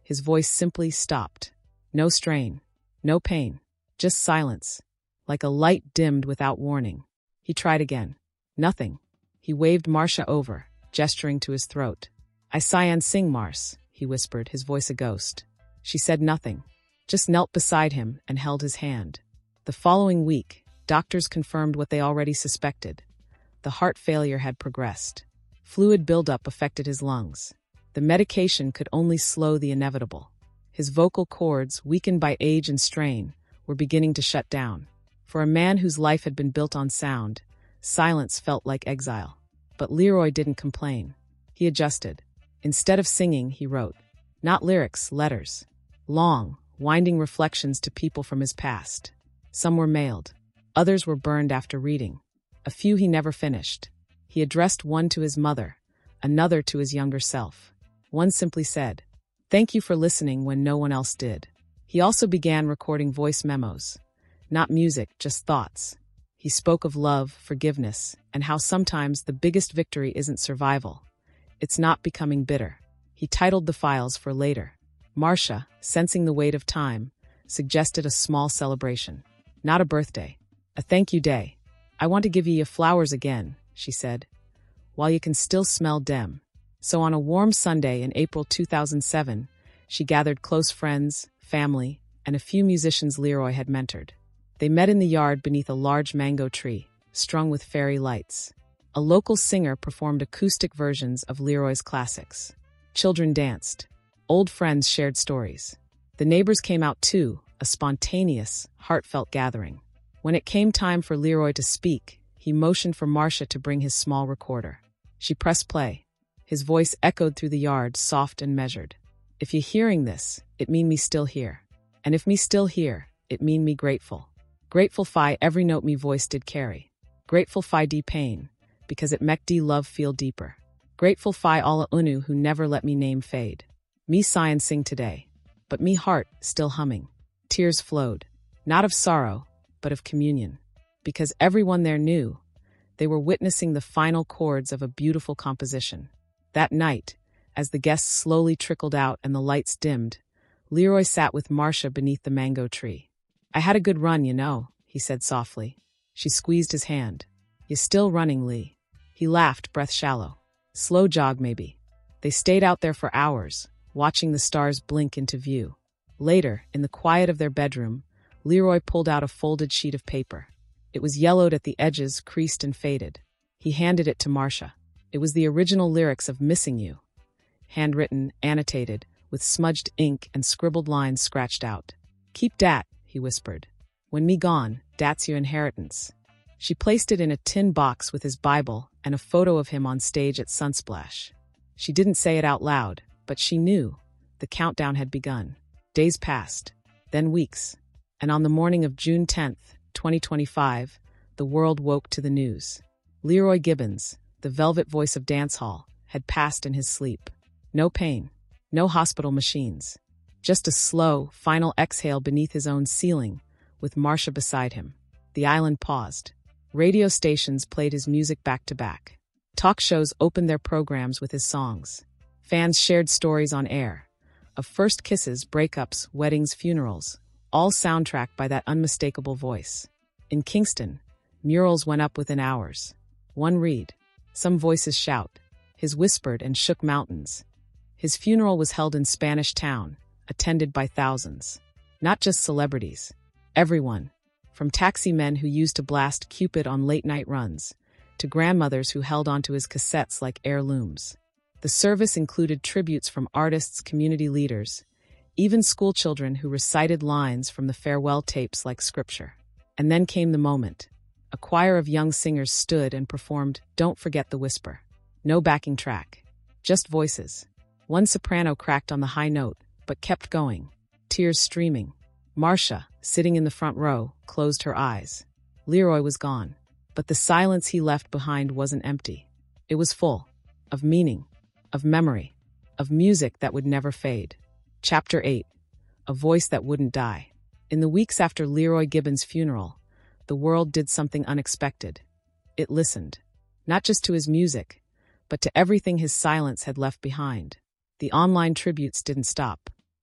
His voice simply stopped. No strain, no pain, just silence, like a light dimmed without warning. He tried again. Nothing. He waved Marcia over, gesturing to his throat. "I Sayan sing, Mars," he whispered, his voice a ghost. She said nothing, just knelt beside him and held his hand. The following week, doctors confirmed what they already suspected. The heart failure had progressed. Fluid buildup affected his lungs. The medication could only slow the inevitable. His vocal cords, weakened by age and strain, were beginning to shut down. For a man whose life had been built on sound, silence felt like exile. But Leroy didn't complain. He adjusted. Instead of singing, he wrote. Not lyrics, letters. Long, winding reflections to people from his past. Some were mailed. Others were burned after reading. A few he never finished. He addressed one to his mother, another to his younger self. One simply said, "Thank you for listening when no one else did." He also began recording voice memos. Not music, just thoughts. He spoke of love, forgiveness, and how sometimes the biggest victory isn't survival. It's not becoming bitter. He titled the files for later. Marcia, sensing the weight of time, suggested a small celebration. Not a birthday. A thank you day. "I want to give ye your flowers again," she said, "while you can still smell dem." So on a warm Sunday in April two thousand seven, she gathered close friends, family, and a few musicians Leroy had mentored. They met in the yard beneath a large mango tree, strung with fairy lights. A local singer performed acoustic versions of Leroy's classics. Children danced. Old friends shared stories. The neighbors came out too, a spontaneous, heartfelt gathering. When it came time for Leroy to speak, he motioned for Marcia to bring his small recorder. She pressed play. His voice echoed through the yard, soft and measured. "If you hearing this, it mean me still here. And if me still here, it mean me grateful. Grateful fi every note me voice did carry. Grateful fi de pain, because it mek de love feel deeper. Grateful fi alla unu who never let me name fade. Me sigh and sing today, but me heart still humming." Tears flowed, not of sorrow, but of communion. Because everyone there knew, they were witnessing the final chords of a beautiful composition. That night, as the guests slowly trickled out and the lights dimmed, Leroy sat with Marcia beneath the mango tree. "I had a good run, you know," he said softly. She squeezed his hand. "You still running, Lee?" He laughed, breath shallow. "Slow jog, maybe." They stayed out there for hours, watching the stars blink into view. Later, in the quiet of their bedroom, Leroy pulled out a folded sheet of paper. It was yellowed at the edges, creased and faded. He handed it to Marcia. It was the original lyrics of Missing You. Handwritten, annotated, with smudged ink and scribbled lines scratched out. "Keep dat," he whispered. "When me gone, dat's your inheritance." She placed it in a tin box with his Bible and a photo of him on stage at Sunsplash. She didn't say it out loud, but she knew. The countdown had begun. Days passed, then weeks. And on the morning of June tenth, twenty twenty-five, the world woke to the news. Leroy Gibbons, the velvet voice of dancehall, had passed in his sleep. No pain, no hospital machines. Just a slow, final exhale beneath his own ceiling, with Marcia beside him. The island paused. Radio stations played his music back to back. Talk shows opened their programs with his songs. Fans shared stories on air, of first kisses, breakups, weddings, funerals, all soundtracked by that unmistakable voice. In Kingston, murals went up within hours. One read. Some voices shout. His whispered and shook mountains. His funeral was held in Spanish Town, attended by thousands. Not just celebrities. Everyone. From taxi men who used to blast Cupid on late-night runs, to grandmothers who held onto his cassettes like heirlooms. The service included tributes from artists, community leaders, even schoolchildren who recited lines from the farewell tapes like scripture. And then came the moment. A choir of young singers stood and performed Don't Forget the Whisper. No backing track. Just voices. One soprano cracked on the high note, but kept going. Tears streaming. Marcia, sitting in the front row, closed her eyes. Leroy was gone. But the silence he left behind wasn't empty. It was full. Of meaning. Of memory. Of music that would never fade. Chapter eight. A voice that wouldn't die. In the weeks after Leroy Gibbons' funeral, the world did something unexpected. It listened. Not just to his music, but to everything his silence had left behind. The online tributes didn't stop.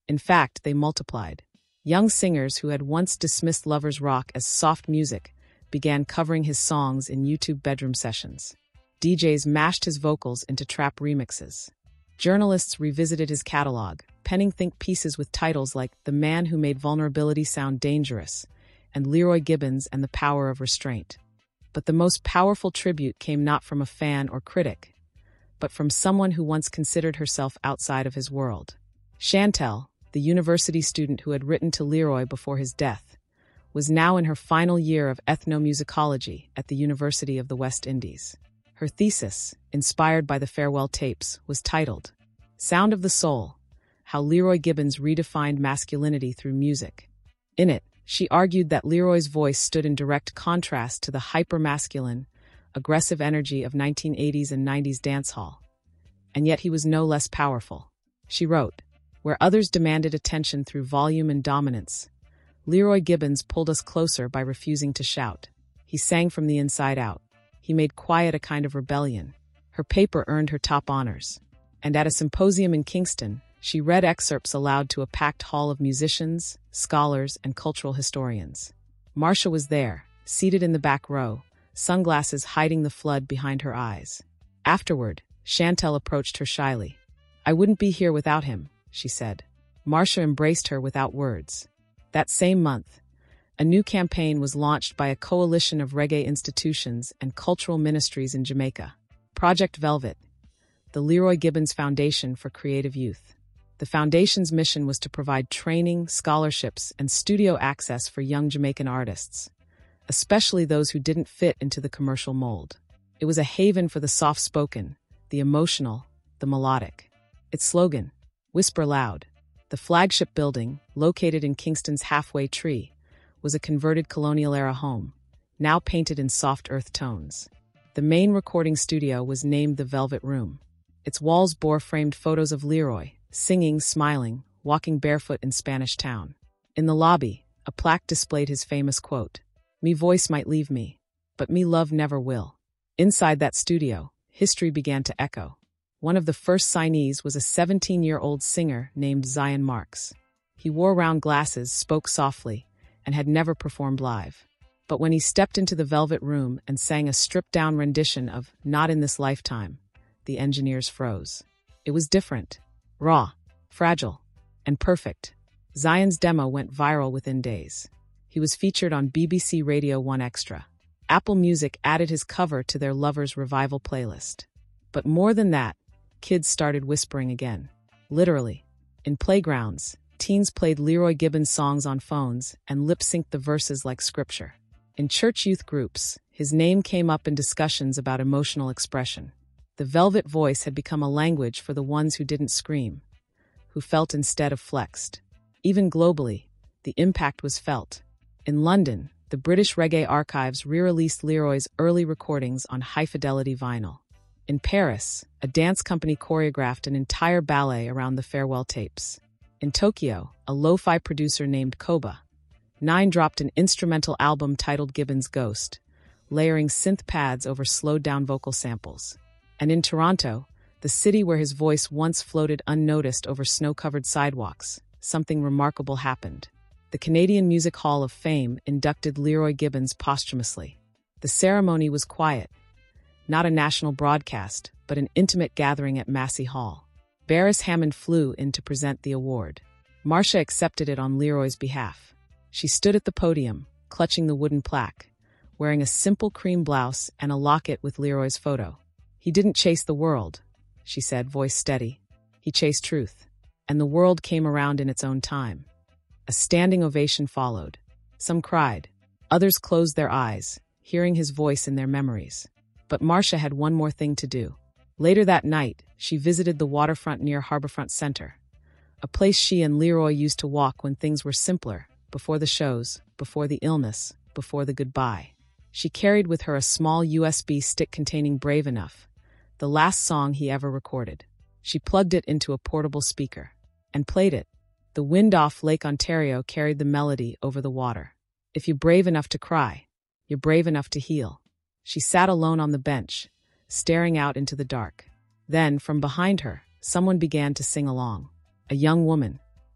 In fact, they multiplied. Young singers who had once dismissed lovers' rock as soft music began covering his songs in YouTube bedroom sessions. D Js mashed his vocals into trap remixes. Journalists revisited his catalog, penning think pieces with titles like The Man Who Made Vulnerability Sound Dangerous and Leroy Gibbons and the Power of Restraint. But the most powerful tribute came not from a fan or critic, but from someone who once considered herself outside of his world. Chantel, the university student who had written to Leroy before his death, was now in her final year of ethnomusicology at the University of the West Indies. Her thesis, inspired by the farewell tapes, was titled Sound of the Soul: How Leroy Gibbons Redefined Masculinity Through Music. In it, she argued that Leroy's voice stood in direct contrast to the hyper-masculine, aggressive energy of nineteen eighties and nineties dancehall. And yet he was no less powerful. She wrote, "Where others demanded attention through volume and dominance, Leroy Gibbons pulled us closer by refusing to shout. He sang from the inside out. He made quiet a kind of rebellion." Her paper earned her top honors. And at a symposium in Kingston, she read excerpts aloud to a packed hall of musicians, scholars, and cultural historians. Marcia was there, seated in the back row, sunglasses hiding the flood behind her eyes. Afterward, Chantel approached her shyly. "I wouldn't be here without him," she said. Marcia embraced her without words. That same month, a new campaign was launched by a coalition of reggae institutions and cultural ministries in Jamaica. Project Velvet, the Leroy Gibbons Foundation for Creative Youth. The foundation's mission was to provide training, scholarships, and studio access for young Jamaican artists, especially those who didn't fit into the commercial mold. It was a haven for the soft-spoken, the emotional, the melodic. Its slogan, "Whisper Loud." The flagship building, located in Kingston's Halfway Tree, was a converted colonial-era home, now painted in soft earth tones. The main recording studio was named the Velvet Room. Its walls bore framed photos of Leroy, singing, smiling, walking barefoot in Spanish Town. In the lobby, a plaque displayed his famous quote, "Me voice might leave me, but me love never will." Inside that studio, history began to echo. One of the first signees was a seventeen-year-old singer named Zion Marks. He wore round glasses, spoke softly, and had never performed live. But when he stepped into the Velvet Room and sang a stripped-down rendition of Not in This Lifetime, the engineers froze. It was different, raw, fragile, and perfect. Zion's demo went viral within days. He was featured on B B C Radio one Extra. Apple Music added his cover to their Lovers Revival playlist. But more than that, kids started whispering again. Literally. In playgrounds, teens played Leroy Gibbons songs on phones and lip-synced the verses like scripture. In church youth groups, his name came up in discussions about emotional expression. The velvet voice had become a language for the ones who didn't scream, who felt instead of flexed. Even globally, the impact was felt. In London, the British Reggae Archives re-released Leroy's early recordings on high-fidelity vinyl. In Paris, a dance company choreographed an entire ballet around the farewell tapes. In Tokyo, a lo-fi producer named Koba Nine dropped an instrumental album titled Gibbons Ghost, layering synth pads over slowed-down vocal samples. And in Toronto, the city where his voice once floated unnoticed over snow-covered sidewalks, something remarkable happened. The Canadian Music Hall of Fame inducted Leroy Gibbons posthumously. The ceremony was quiet. Not a national broadcast, but an intimate gathering at Massey Hall. Beres Hammond flew in to present the award. Marcia accepted it on Leroy's behalf. She stood at the podium, clutching the wooden plaque, wearing a simple cream blouse and a locket with Leroy's photo. "He didn't chase the world," she said, voice steady. "He chased truth. And the world came around in its own time." A standing ovation followed. Some cried. Others closed their eyes, hearing his voice in their memories. But Marcia had one more thing to do. Later that night, she visited the waterfront near Harbourfront Centre, a place she and Leroy used to walk when things were simpler, before the shows, before the illness, before the goodbye. She carried with her a small U S B stick containing Brave Enough, the last song he ever recorded. She plugged it into a portable speaker and played it. The wind off Lake Ontario carried the melody over the water. "If you're brave enough to cry, you're brave enough to heal." She sat alone on the bench, staring out into the dark. Then, from behind her, someone began to sing along. A young woman.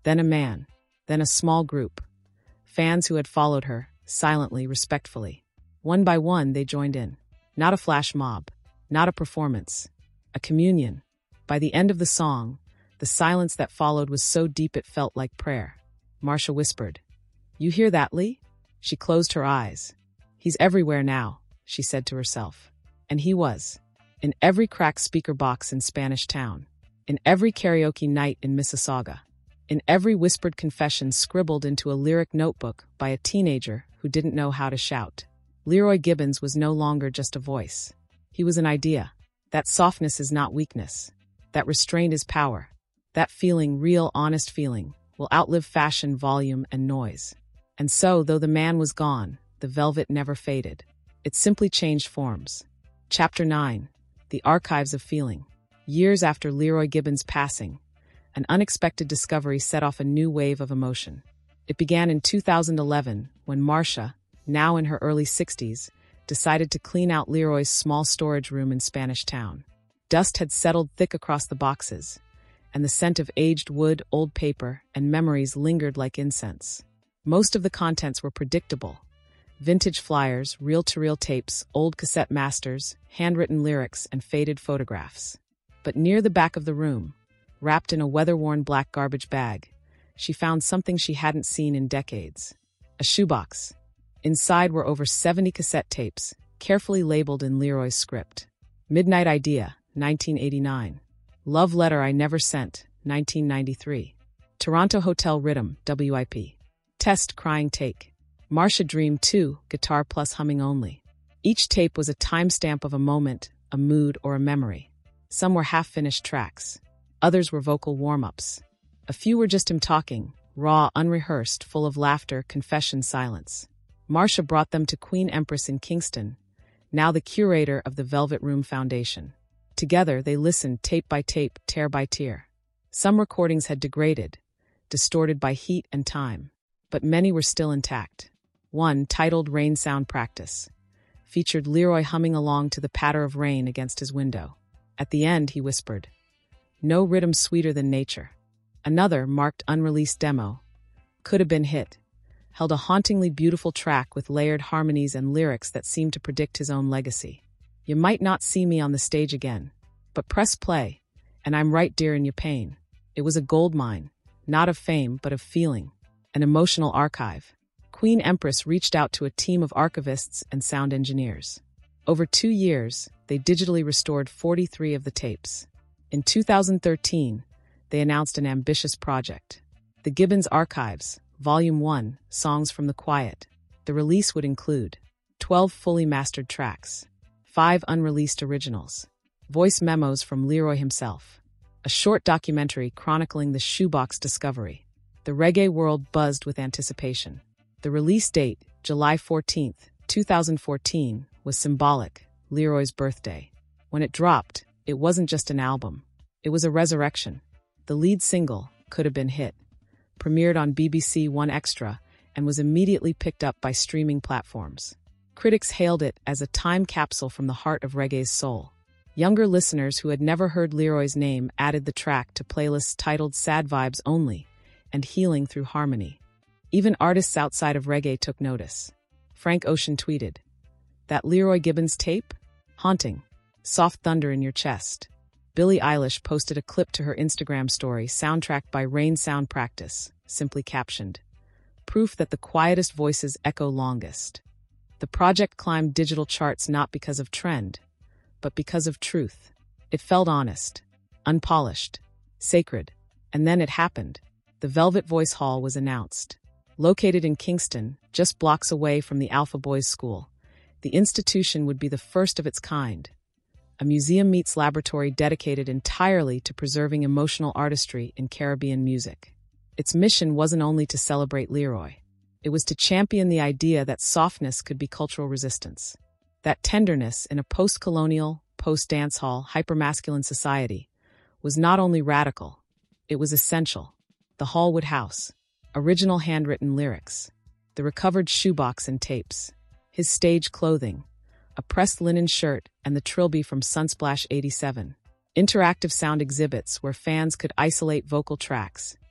Then a man. Then a small group. Fans who had followed her, silently, respectfully. One by one, they joined in. Not a flash mob. Not a performance. A communion. By the end of the song, the silence that followed was so deep it felt like prayer. Marsha whispered, "You hear that, Lee?" She closed her eyes. "He's everywhere now," she said to herself. And he was. In every cracked speaker box in Spanish Town. In every karaoke night in Mississauga. In every whispered confession scribbled into a lyric notebook by a teenager who didn't know how to shout. Leroy Gibbons was no longer just a voice. He was an idea. That softness is not weakness. That restraint is power. That feeling, real, honest feeling, will outlive fashion, volume, and noise. And so, though the man was gone, the velvet never faded. It simply changed forms. Chapter nine. The Archives of Feeling. Years after Leroy Gibbons' passing, an unexpected discovery set off a new wave of emotion. It began in two thousand eleven, when Marsha, now in her early sixties, decided to clean out Leroy's small storage room in Spanish Town. Dust had settled thick across the boxes, and the scent of aged wood, old paper, and memories lingered like incense. Most of the contents were predictable. Vintage flyers, reel-to-reel tapes, old cassette masters, handwritten lyrics, and faded photographs. But near the back of the room, wrapped in a weather-worn black garbage bag, she found something she hadn't seen in decades. A shoebox. Inside were over seventy cassette tapes, carefully labeled in Leroy's script. Midnight Idea, nineteen eighty-nine. Love Letter I Never Sent, nineteen ninety-three. Toronto Hotel Rhythm, W I P. Test Crying Take. Marsha Dream two, Guitar plus Humming Only. Each tape was a timestamp of a moment, a mood, or a memory. Some were half-finished tracks. Others were vocal warm-ups. A few were just him talking, raw, unrehearsed, full of laughter, confession, silence. Marsha brought them to Queen Empress in Kingston, now the curator of the Velvet Room Foundation. Together, they listened tape by tape, tear by tear. Some recordings had degraded, distorted by heat and time, but many were still intact. One, titled Rain Sound Practice, featured Leroy humming along to the patter of rain against his window. At the end, he whispered, "No rhythm sweeter than nature." Another, marked Unreleased Demo, Could Have Been Hit, held a hauntingly beautiful track with layered harmonies and lyrics that seemed to predict his own legacy. "You might not see me on the stage again, but press play, and I'm right dear in your pain." It was a goldmine, not of fame but of feeling, an emotional archive. Queen Empress reached out to a team of archivists and sound engineers. Over two years, they digitally restored forty-three of the tapes. In two thousand thirteen, they announced an ambitious project. The Gibbons Archives, Volume one, Songs from the Quiet. The release would include twelve fully mastered tracks, five unreleased originals, voice memos from Leroy himself, a short documentary chronicling the shoebox discovery. The reggae world buzzed with anticipation. The release date, July fourteenth, two thousand fourteen, was symbolic, Leroy's birthday. When it dropped, it wasn't just an album. It was a resurrection. The lead single, Could Have Been Hit, premiered on B B C One Extra and was immediately picked up by streaming platforms. Critics hailed it as a time capsule from the heart of reggae's soul. Younger listeners who had never heard Leroy's name added the track to playlists titled Sad Vibes Only and Healing Through Harmony. Even artists outside of reggae took notice. Frank Ocean tweeted, "That Leroy Gibbons tape? Haunting. Soft thunder in your chest." Billie Eilish posted a clip to her Instagram story soundtracked by Rain Sound Practice, simply captioned, "Proof that the quietest voices echo longest." The project climbed digital charts not because of trend, but because of truth. It felt honest, unpolished, sacred. And then it happened. The Velvet Voice Hall was announced. Located in Kingston, just blocks away from the Alpha Boys School, the institution would be the first of its kind. A museum meets laboratory dedicated entirely to preserving emotional artistry in Caribbean music. Its mission wasn't only to celebrate Leroy. It was to champion the idea that softness could be cultural resistance. That tenderness in a post-colonial, post-dancehall, hypermasculine society was not only radical, it was essential. The hall would house original handwritten lyrics, the recovered shoebox and tapes, his stage clothing, a pressed linen shirt, and the trilby from Sunsplash eighty-seven. Interactive sound exhibits where fans could isolate vocal tracks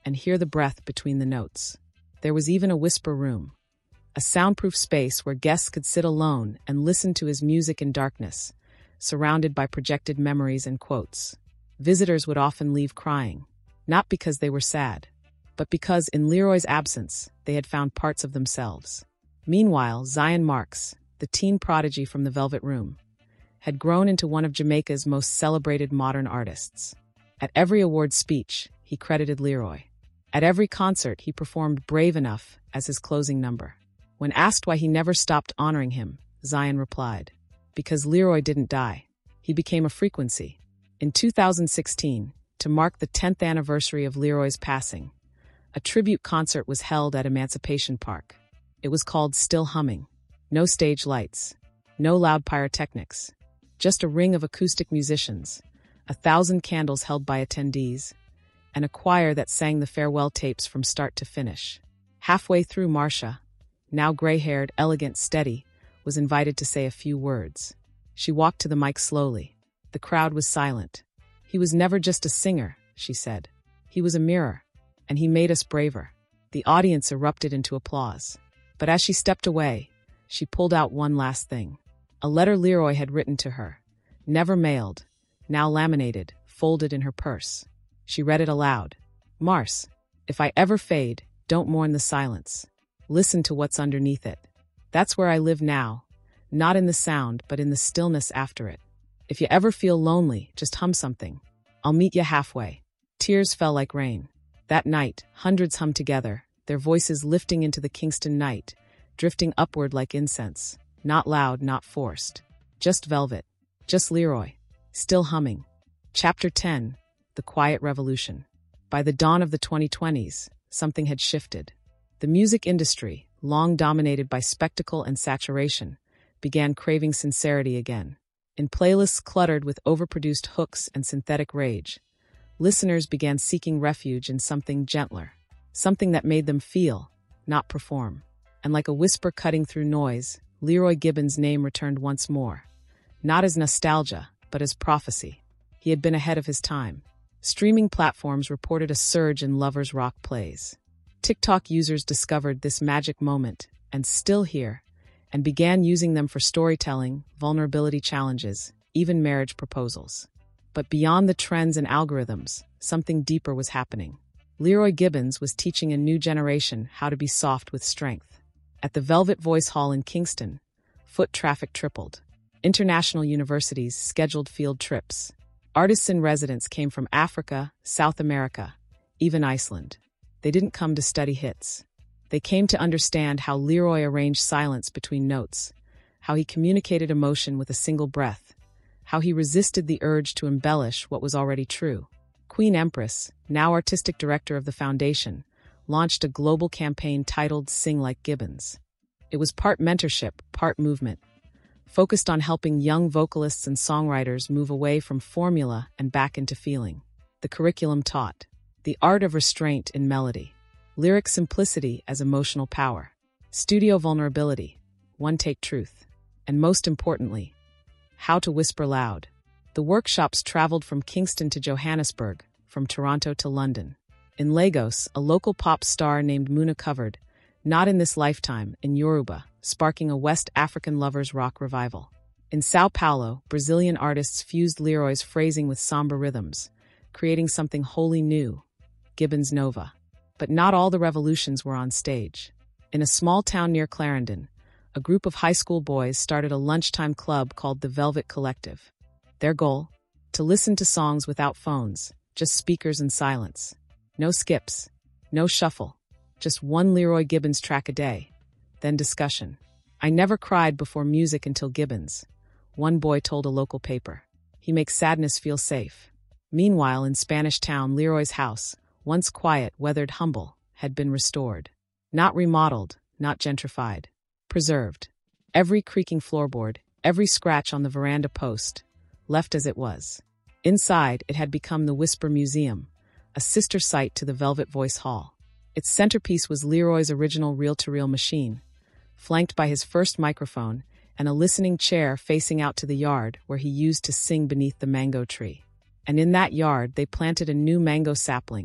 and hear the breath between the notes. There was even a whisper room, a soundproof space where guests could sit alone and listen to his music in darkness, surrounded by projected memories and quotes. Visitors would often leave crying, not because they were sad, but because in Leroy's absence, they had found parts of themselves. Meanwhile, Zion Marks, the teen prodigy from the Velvet Room, had grown into one of Jamaica's most celebrated modern artists. At every award speech, he credited Leroy. At every concert, he performed Brave Enough as his closing number. When asked why he never stopped honoring him, Zion replied, "Because Leroy didn't die. He became a frequency." In two thousand sixteen, to mark the tenth anniversary of Leroy's passing, a tribute concert was held at Emancipation Park. It was called Still Humming. No stage lights, no loud pyrotechnics, just a ring of acoustic musicians, a thousand candles held by attendees, and a choir that sang the farewell tapes from start to finish. Halfway through, Marcia, now gray-haired, elegant, steady, was invited to say a few words. She walked to the mic slowly. The crowd was silent. "He was never just a singer," she said. "He was a mirror, and he made us braver." The audience erupted into applause. But as she stepped away, she pulled out one last thing. A letter Leroy had written to her, never mailed, now laminated, folded in her purse. She read it aloud. "Mars, if I ever fade, don't mourn the silence. Listen to what's underneath it. That's where I live now, not in the sound, but in the stillness after it. If you ever feel lonely, just hum something. I'll meet you halfway." Tears fell like rain. That night, hundreds hummed together, their voices lifting into the Kingston night, drifting upward like incense, not loud, not forced. Just velvet. Just Leroy. Still humming. Chapter ten. The Quiet Revolution. By the dawn of the twenty twenties, something had shifted. The music industry, long dominated by spectacle and saturation, began craving sincerity again. In playlists cluttered with overproduced hooks and synthetic rage, listeners began seeking refuge in something gentler, something that made them feel, not perform. And like a whisper cutting through noise, Leroy Gibbons' name returned once more, not as nostalgia, but as prophecy. He had been ahead of his time. Streaming platforms reported a surge in lovers' rock plays. TikTok users discovered this magic moment, and still here, and began using them for storytelling, vulnerability challenges, even marriage proposals. But beyond the trends and algorithms, something deeper was happening. Leroy Gibbons was teaching a new generation how to be soft with strength. At the Velvet Voice Hall in Kingston, foot traffic tripled. International universities scheduled field trips. Artists in residence came from Africa, South America, even Iceland. They didn't come to study hits. They came to understand how Leroy arranged silence between notes, how he communicated emotion with a single breath, how he resisted the urge to embellish what was already true. Queen Empress, now artistic director of the foundation, launched a global campaign titled Sing Like Gibbons. It was part mentorship, part movement, focused on helping young vocalists and songwriters move away from formula and back into feeling. The curriculum taught the art of restraint in melody, lyric simplicity as emotional power, studio vulnerability, one-take truth, and most importantly, how to whisper loud. The workshops traveled from Kingston to Johannesburg, from Toronto to London. In Lagos, a local pop star named Muna covered Not in This Lifetime in Yoruba, sparking a West African lovers rock revival. In Sao Paulo, Brazilian artists fused Leroy's phrasing with samba rhythms, creating something wholly new, Gibbons Nova. But not all the revolutions were on stage. In a small town near Clarendon, a group of high school boys started a lunchtime club called the Velvet Collective. Their goal? To listen to songs without phones, just speakers and silence. No skips, no shuffle, just one Leroy Gibbons track a day. Then discussion. "I never cried before music until Gibbons," one boy told a local paper. "He makes sadness feel safe." Meanwhile, in Spanish Town, Leroy's house, once quiet, weathered, humble, had been restored. Not remodeled, not gentrified. Preserved. Every creaking floorboard, every scratch on the veranda post, left as it was. Inside, it had become the Whisper Museum, a sister site to the Velvet Voice Hall. Its centerpiece was Leroy's original reel-to-reel machine, flanked by his first microphone and a listening chair facing out to the yard where he used to sing beneath the mango tree. And in that yard, they planted a new mango sapling,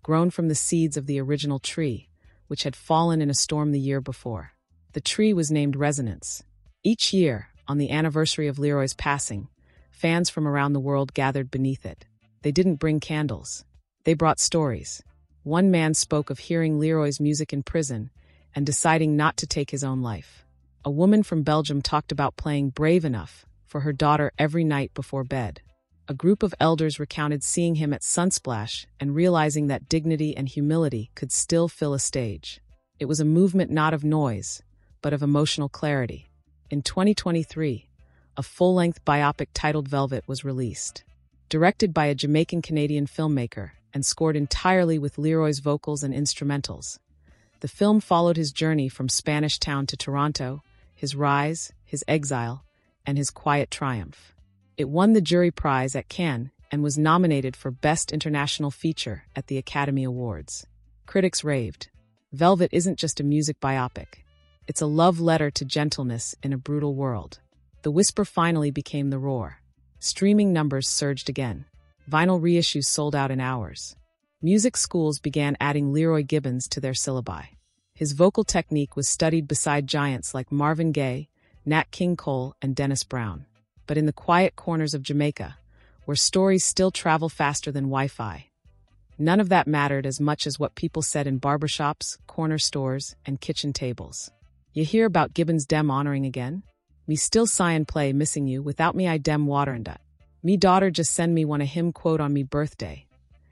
grown from the seeds of the original tree, which had fallen in a storm the year before. The tree was named Resonance. Each year, on the anniversary of Leroy's passing, fans from around the world gathered beneath it. They didn't bring candles. They brought stories. One man spoke of hearing Leroy's music in prison and deciding not to take his own life. A woman from Belgium talked about playing Brave Enough for her daughter every night before bed. A group of elders recounted seeing him at Sunsplash and realizing that dignity and humility could still fill a stage. It was a movement not of noise, but of emotional clarity. In twenty twenty-three, a full-length biopic titled Velvet was released. Directed by a Jamaican-Canadian filmmaker and scored entirely with Leroy's vocals and instrumentals, the film followed his journey from Spanish Town to Toronto, his rise, his exile, and his quiet triumph. It won the Jury Prize at Cannes and was nominated for Best International Feature at the Academy Awards. Critics raved. Velvet isn't just a music biopic. It's a love letter to gentleness in a brutal world. The whisper finally became the roar. Streaming numbers surged again. Vinyl reissues sold out in hours. Music schools began adding Leroy Gibbons to their syllabi. His vocal technique was studied beside giants like Marvin Gaye, Nat King Cole, and Dennis Brown. But in the quiet corners of Jamaica, where stories still travel faster than Wi-Fi, none of that mattered as much as what people said in barbershops, corner stores, and kitchen tables. You hear about Gibbons dem honoring again? Me still sigh and play missing you, without me I dem water and that. Me daughter just send me one a hymn quote on me birthday.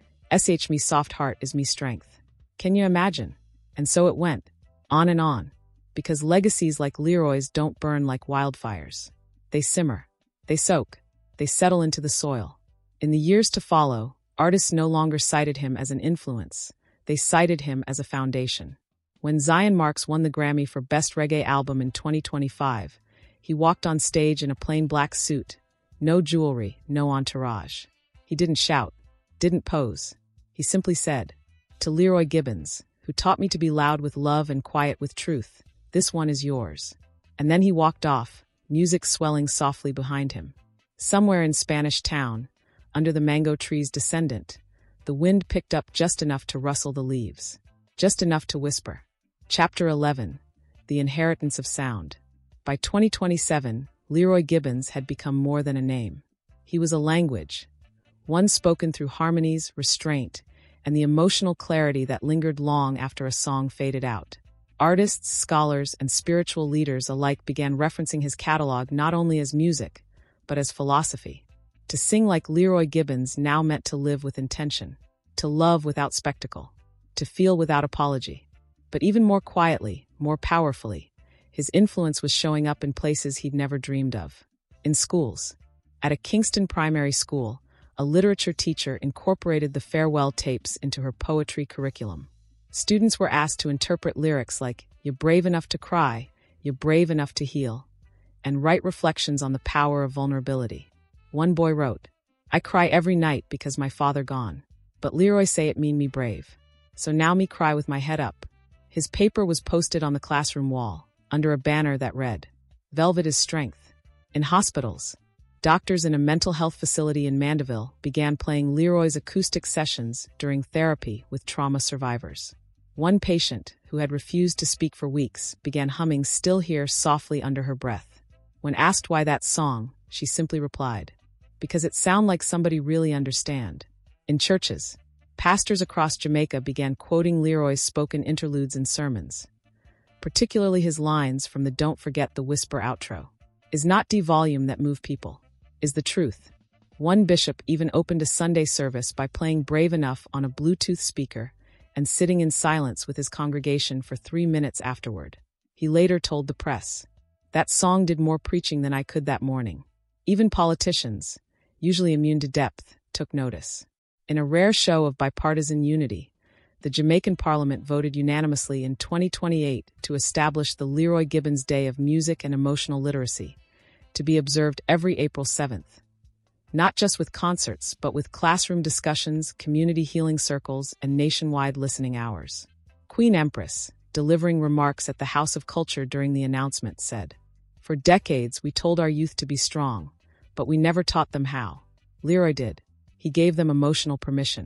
Sh me soft heart is me strength. Can you imagine? And so it went, on and on. Because legacies like Leroy's don't burn like wildfires. They simmer. They soak. They settle into the soil. In the years to follow, artists no longer cited him as an influence. They cited him as a foundation. When Zion Marks won the Grammy for Best Reggae Album in twenty twenty-five, he walked on stage in a plain black suit. No jewelry, no entourage. He didn't shout, didn't pose. He simply said, "To Leroy Gibbons, who taught me to be loud with love and quiet with truth, this one is yours." And then he walked off, music swelling softly behind him. Somewhere in Spanish Town, under the mango tree's descendant, the wind picked up just enough to rustle the leaves, just enough to whisper. Chapter eleven, The Inheritance of Sound. By twenty twenty-seven, Leroy Gibbons had become more than a name. He was a language, one spoken through harmonies, restraint, and the emotional clarity that lingered long after a song faded out. Artists, scholars, and spiritual leaders alike began referencing his catalog not only as music, but as philosophy. To sing like Leroy Gibbons now meant to live with intention, to love without spectacle, to feel without apology. But even more quietly, more powerfully, his influence was showing up in places he'd never dreamed of. In schools. At a Kingston primary school, a literature teacher incorporated the farewell tapes into her poetry curriculum. Students were asked to interpret lyrics like, "You're brave enough to cry, you're brave enough to heal," and write reflections on the power of vulnerability. One boy wrote, "I cry every night because my father gone, but Leroy say it mean me brave. So now me cry with my head up." His paper was posted on the classroom wall, under a banner that read, "Velvet is strength." In hospitals, doctors in a mental health facility in Mandeville began playing Leroy's acoustic sessions during therapy with trauma survivors. One patient, who had refused to speak for weeks, began humming Still Here softly under her breath. When asked why that song, she simply replied, "Because it sound like somebody really understand." In churches, pastors across Jamaica began quoting Leroy's spoken interludes and sermons, particularly his lines from the Don't Forget the Whisper outro. Is not the volume that move people, is the truth. One bishop even opened a Sunday service by playing Brave Enough on a Bluetooth speaker and sitting in silence with his congregation for three minutes afterward. He later told the press, "That song did more preaching than I could that morning." Even politicians, usually immune to depth, took notice. In a rare show of bipartisan unity, the Jamaican Parliament voted unanimously in twenty twenty-eight to establish the Leroy Gibbons Day of Music and Emotional Literacy, to be observed every April seventh. Not just with concerts, but with classroom discussions, community healing circles, and nationwide listening hours. Queen Empress, delivering remarks at the House of Culture during the announcement, said, "For decades we told our youth to be strong, but we never taught them how. Leroy did. He gave them emotional permission."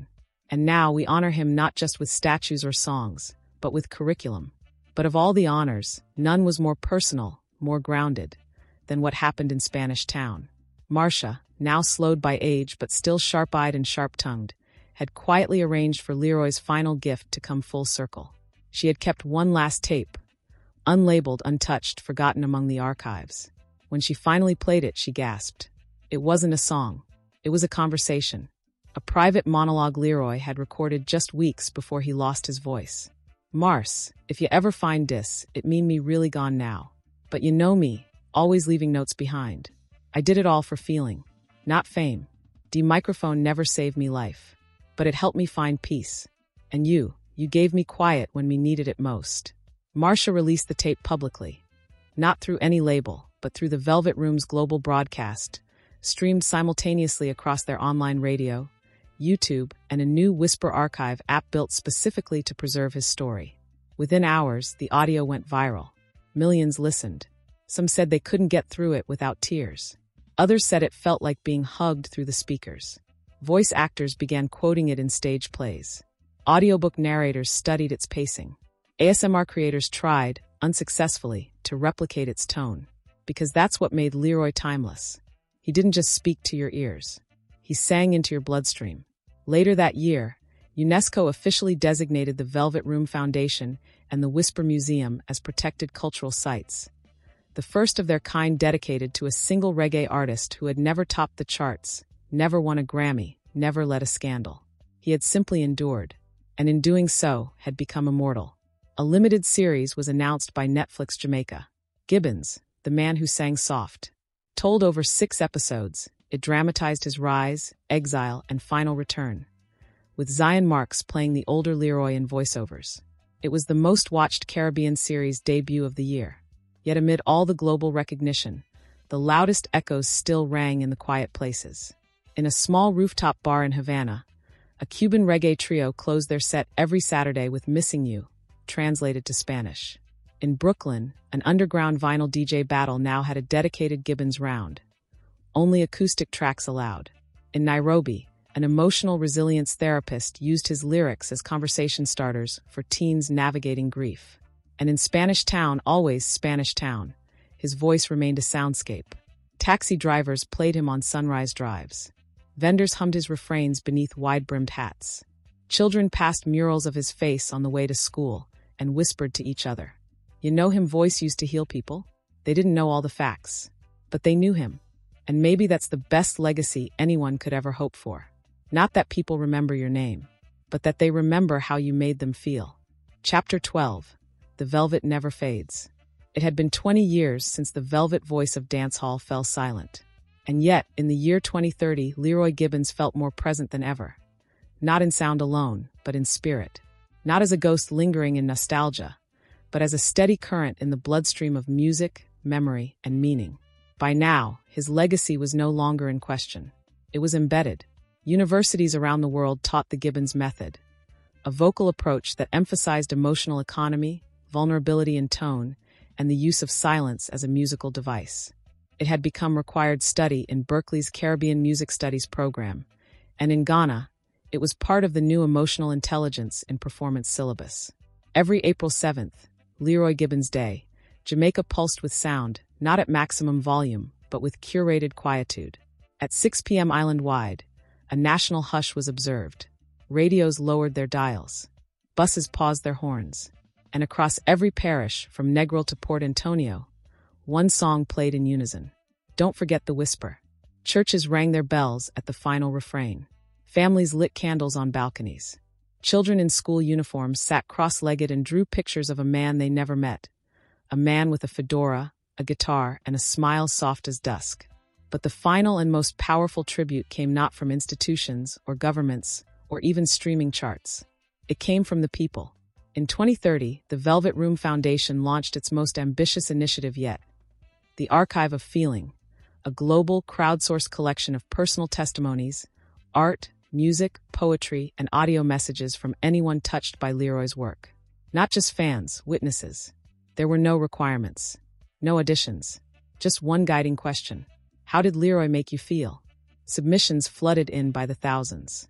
And now we honor him not just with statues or songs, but with curriculum. But of all the honors, none was more personal, more grounded, than what happened in Spanish Town. Marcia, now slowed by age but still sharp-eyed and sharp-tongued, had quietly arranged for Leroy's final gift to come full circle. She had kept one last tape, unlabeled, untouched, forgotten among the archives. When she finally played it, she gasped. It wasn't a song. It was a conversation. A private monologue Leroy had recorded just weeks before he lost his voice. "Mars, if you ever find this, it mean me really gone now. But you know me, always leaving notes behind. I did it all for feeling, not fame. De microphone never saved me life, but it helped me find peace. And you, you gave me quiet when me needed it most." Marcia released the tape publicly, not through any label, but through the Velvet Room's global broadcast, streamed simultaneously across their online radio, YouTube, and a new Whisper Archive app built specifically to preserve his story. Within hours, the audio went viral. Millions listened. Some said they couldn't get through it without tears. Others said it felt like being hugged through the speakers. Voice actors began quoting it in stage plays. Audiobook narrators studied its pacing. A S M R creators tried, unsuccessfully, to replicate its tone. Because that's what made Leroy timeless. He didn't just speak to your ears. He sang into your bloodstream. Later that year, UNESCO officially designated the Velvet Room Foundation and the Whisper Museum as protected cultural sites. The first of their kind dedicated to a single reggae artist who had never topped the charts, never won a Grammy, never led a scandal. He had simply endured, and in doing so, had become immortal. A limited series was announced by Netflix Jamaica. Gibbons, the man who sang soft. Told over six episodes, it dramatized his rise, exile, and final return, with Zion Marks playing the older Leroy in voiceovers. It was the most-watched Caribbean series debut of the year. Yet amid all the global recognition, the loudest echoes still rang in the quiet places. In a small rooftop bar in Havana, a Cuban reggae trio closed their set every Saturday with Missing You, translated to Spanish. In Brooklyn, an underground vinyl D J battle now had a dedicated Gibbons round. Only acoustic tracks allowed. In Nairobi, an emotional resilience therapist used his lyrics as conversation starters for teens navigating grief. And in Spanish Town, always Spanish Town, his voice remained a soundscape. Taxi drivers played him on sunrise drives. Vendors hummed his refrains beneath wide-brimmed hats. Children passed murals of his face on the way to school and whispered to each other. You know him voice used to heal people? They didn't know all the facts, but they knew him. And maybe that's the best legacy anyone could ever hope for. Not that people remember your name, but that they remember how you made them feel. Chapter twelve. The Velvet Never Fades. It had been twenty years since the velvet voice of dancehall fell silent. And yet, in the year twenty thirty, Leroy Gibbons felt more present than ever. Not in sound alone, but in spirit. Not as a ghost lingering in nostalgia, but as a steady current in the bloodstream of music, memory, and meaning. By now, his legacy was no longer in question. It was embedded. Universities around the world taught the Gibbons method, a vocal approach that emphasized emotional economy, vulnerability in tone, and the use of silence as a musical device. It had become required study in Berklee's Caribbean Music Studies program, and in Ghana, it was part of the new emotional intelligence in performance syllabus. Every April seventh, Leroy Gibbons Day, Jamaica pulsed with sound, not at maximum volume, but with curated quietude. At six p m island-wide, a national hush was observed. Radios lowered their dials. Buses paused their horns. And across every parish, from Negril to Port Antonio, one song played in unison. Don't forget the whisper. Churches rang their bells at the final refrain. Families lit candles on balconies. Children in school uniforms sat cross-legged and drew pictures of a man they never met. A man with a fedora, a guitar, and a smile soft as dusk. But the final and most powerful tribute came not from institutions or governments or even streaming charts. It came from the people. In twenty thirty, the Velvet Room Foundation launched its most ambitious initiative yet, the Archive of Feeling, a global crowdsourced collection of personal testimonies, art, music, poetry, and audio messages from anyone touched by Leroy's work. Not just fans, witnesses. There were no requirements, no additions, just one guiding question. How did Leroy make you feel? Submissions flooded in by the thousands.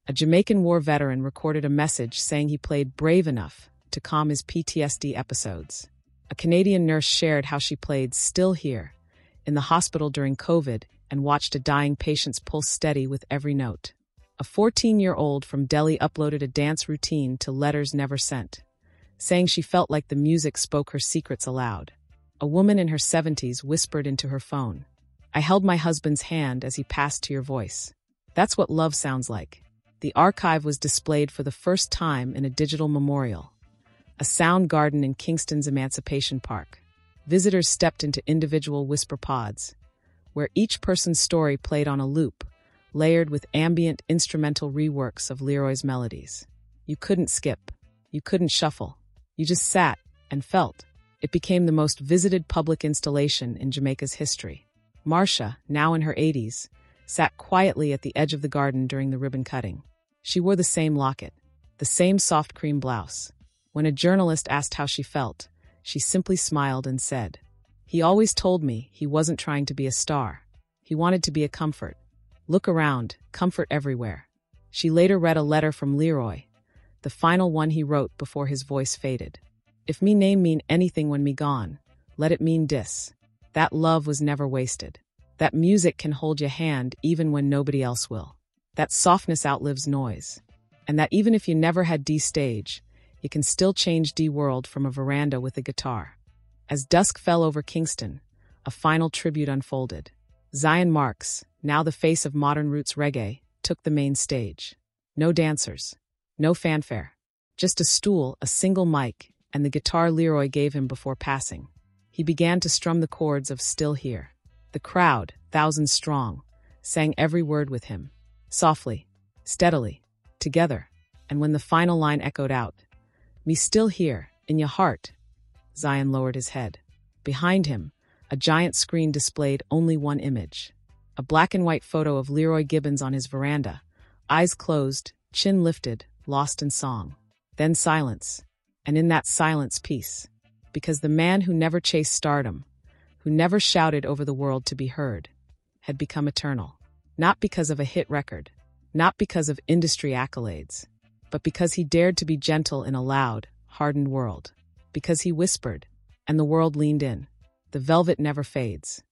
A Jamaican war veteran recorded a message saying he played brave enough to calm his P T S D episodes. A Canadian nurse shared how she played Still Here in the hospital during COVID and watched a dying patient's pulse steady with every note. A fourteen-year-old from Delhi uploaded a dance routine to Letters Never Sent, saying she felt like the music spoke her secrets aloud. A woman in her seventies whispered into her phone, "I held my husband's hand as he passed to your voice." That's what love sounds like. The archive was displayed for the first time in a digital memorial, a sound garden in Kingston's Emancipation Park. Visitors stepped into individual whisper pods, where each person's story played on a loop, layered with ambient instrumental reworks of Leroy's melodies. You couldn't skip. You couldn't shuffle. You just sat and felt. It became the most visited public installation in Jamaica's history. Marcia, now in her eighties, sat quietly at the edge of the garden during the ribbon cutting. She wore the same locket, the same soft cream blouse. When a journalist asked how she felt, she simply smiled and said, "He always told me he wasn't trying to be a star. He wanted to be a comfort. Look around, comfort everywhere." She later read a letter from Leroy, the final one he wrote before his voice faded. "If me name mean anything when me gone, let it mean dis. That love was never wasted. That music can hold your hand even when nobody else will. That softness outlives noise. And that even if you never had D-stage, you can still change D-world from a veranda with a guitar." As dusk fell over Kingston, a final tribute unfolded. Zion Marks, now the face of modern roots reggae, took the main stage. No dancers, no fanfare, just a stool, a single mic, and the guitar Leroy gave him before passing. He began to strum the chords of Still Here. The crowd, thousands strong, sang every word with him, softly, steadily, together, and when the final line echoed out, "Me still here, in your heart," Zion lowered his head. Behind him, a giant screen displayed only one image, a black and white photo of Leroy Gibbons on his veranda, eyes closed, chin lifted, lost in song. Then silence, and in that silence peace, because the man who never chased stardom, who never shouted over the world to be heard, had become eternal. Not because of a hit record, not because of industry accolades, but because he dared to be gentle in a loud, hardened world. Because he whispered, and the world leaned in. The velvet never fades.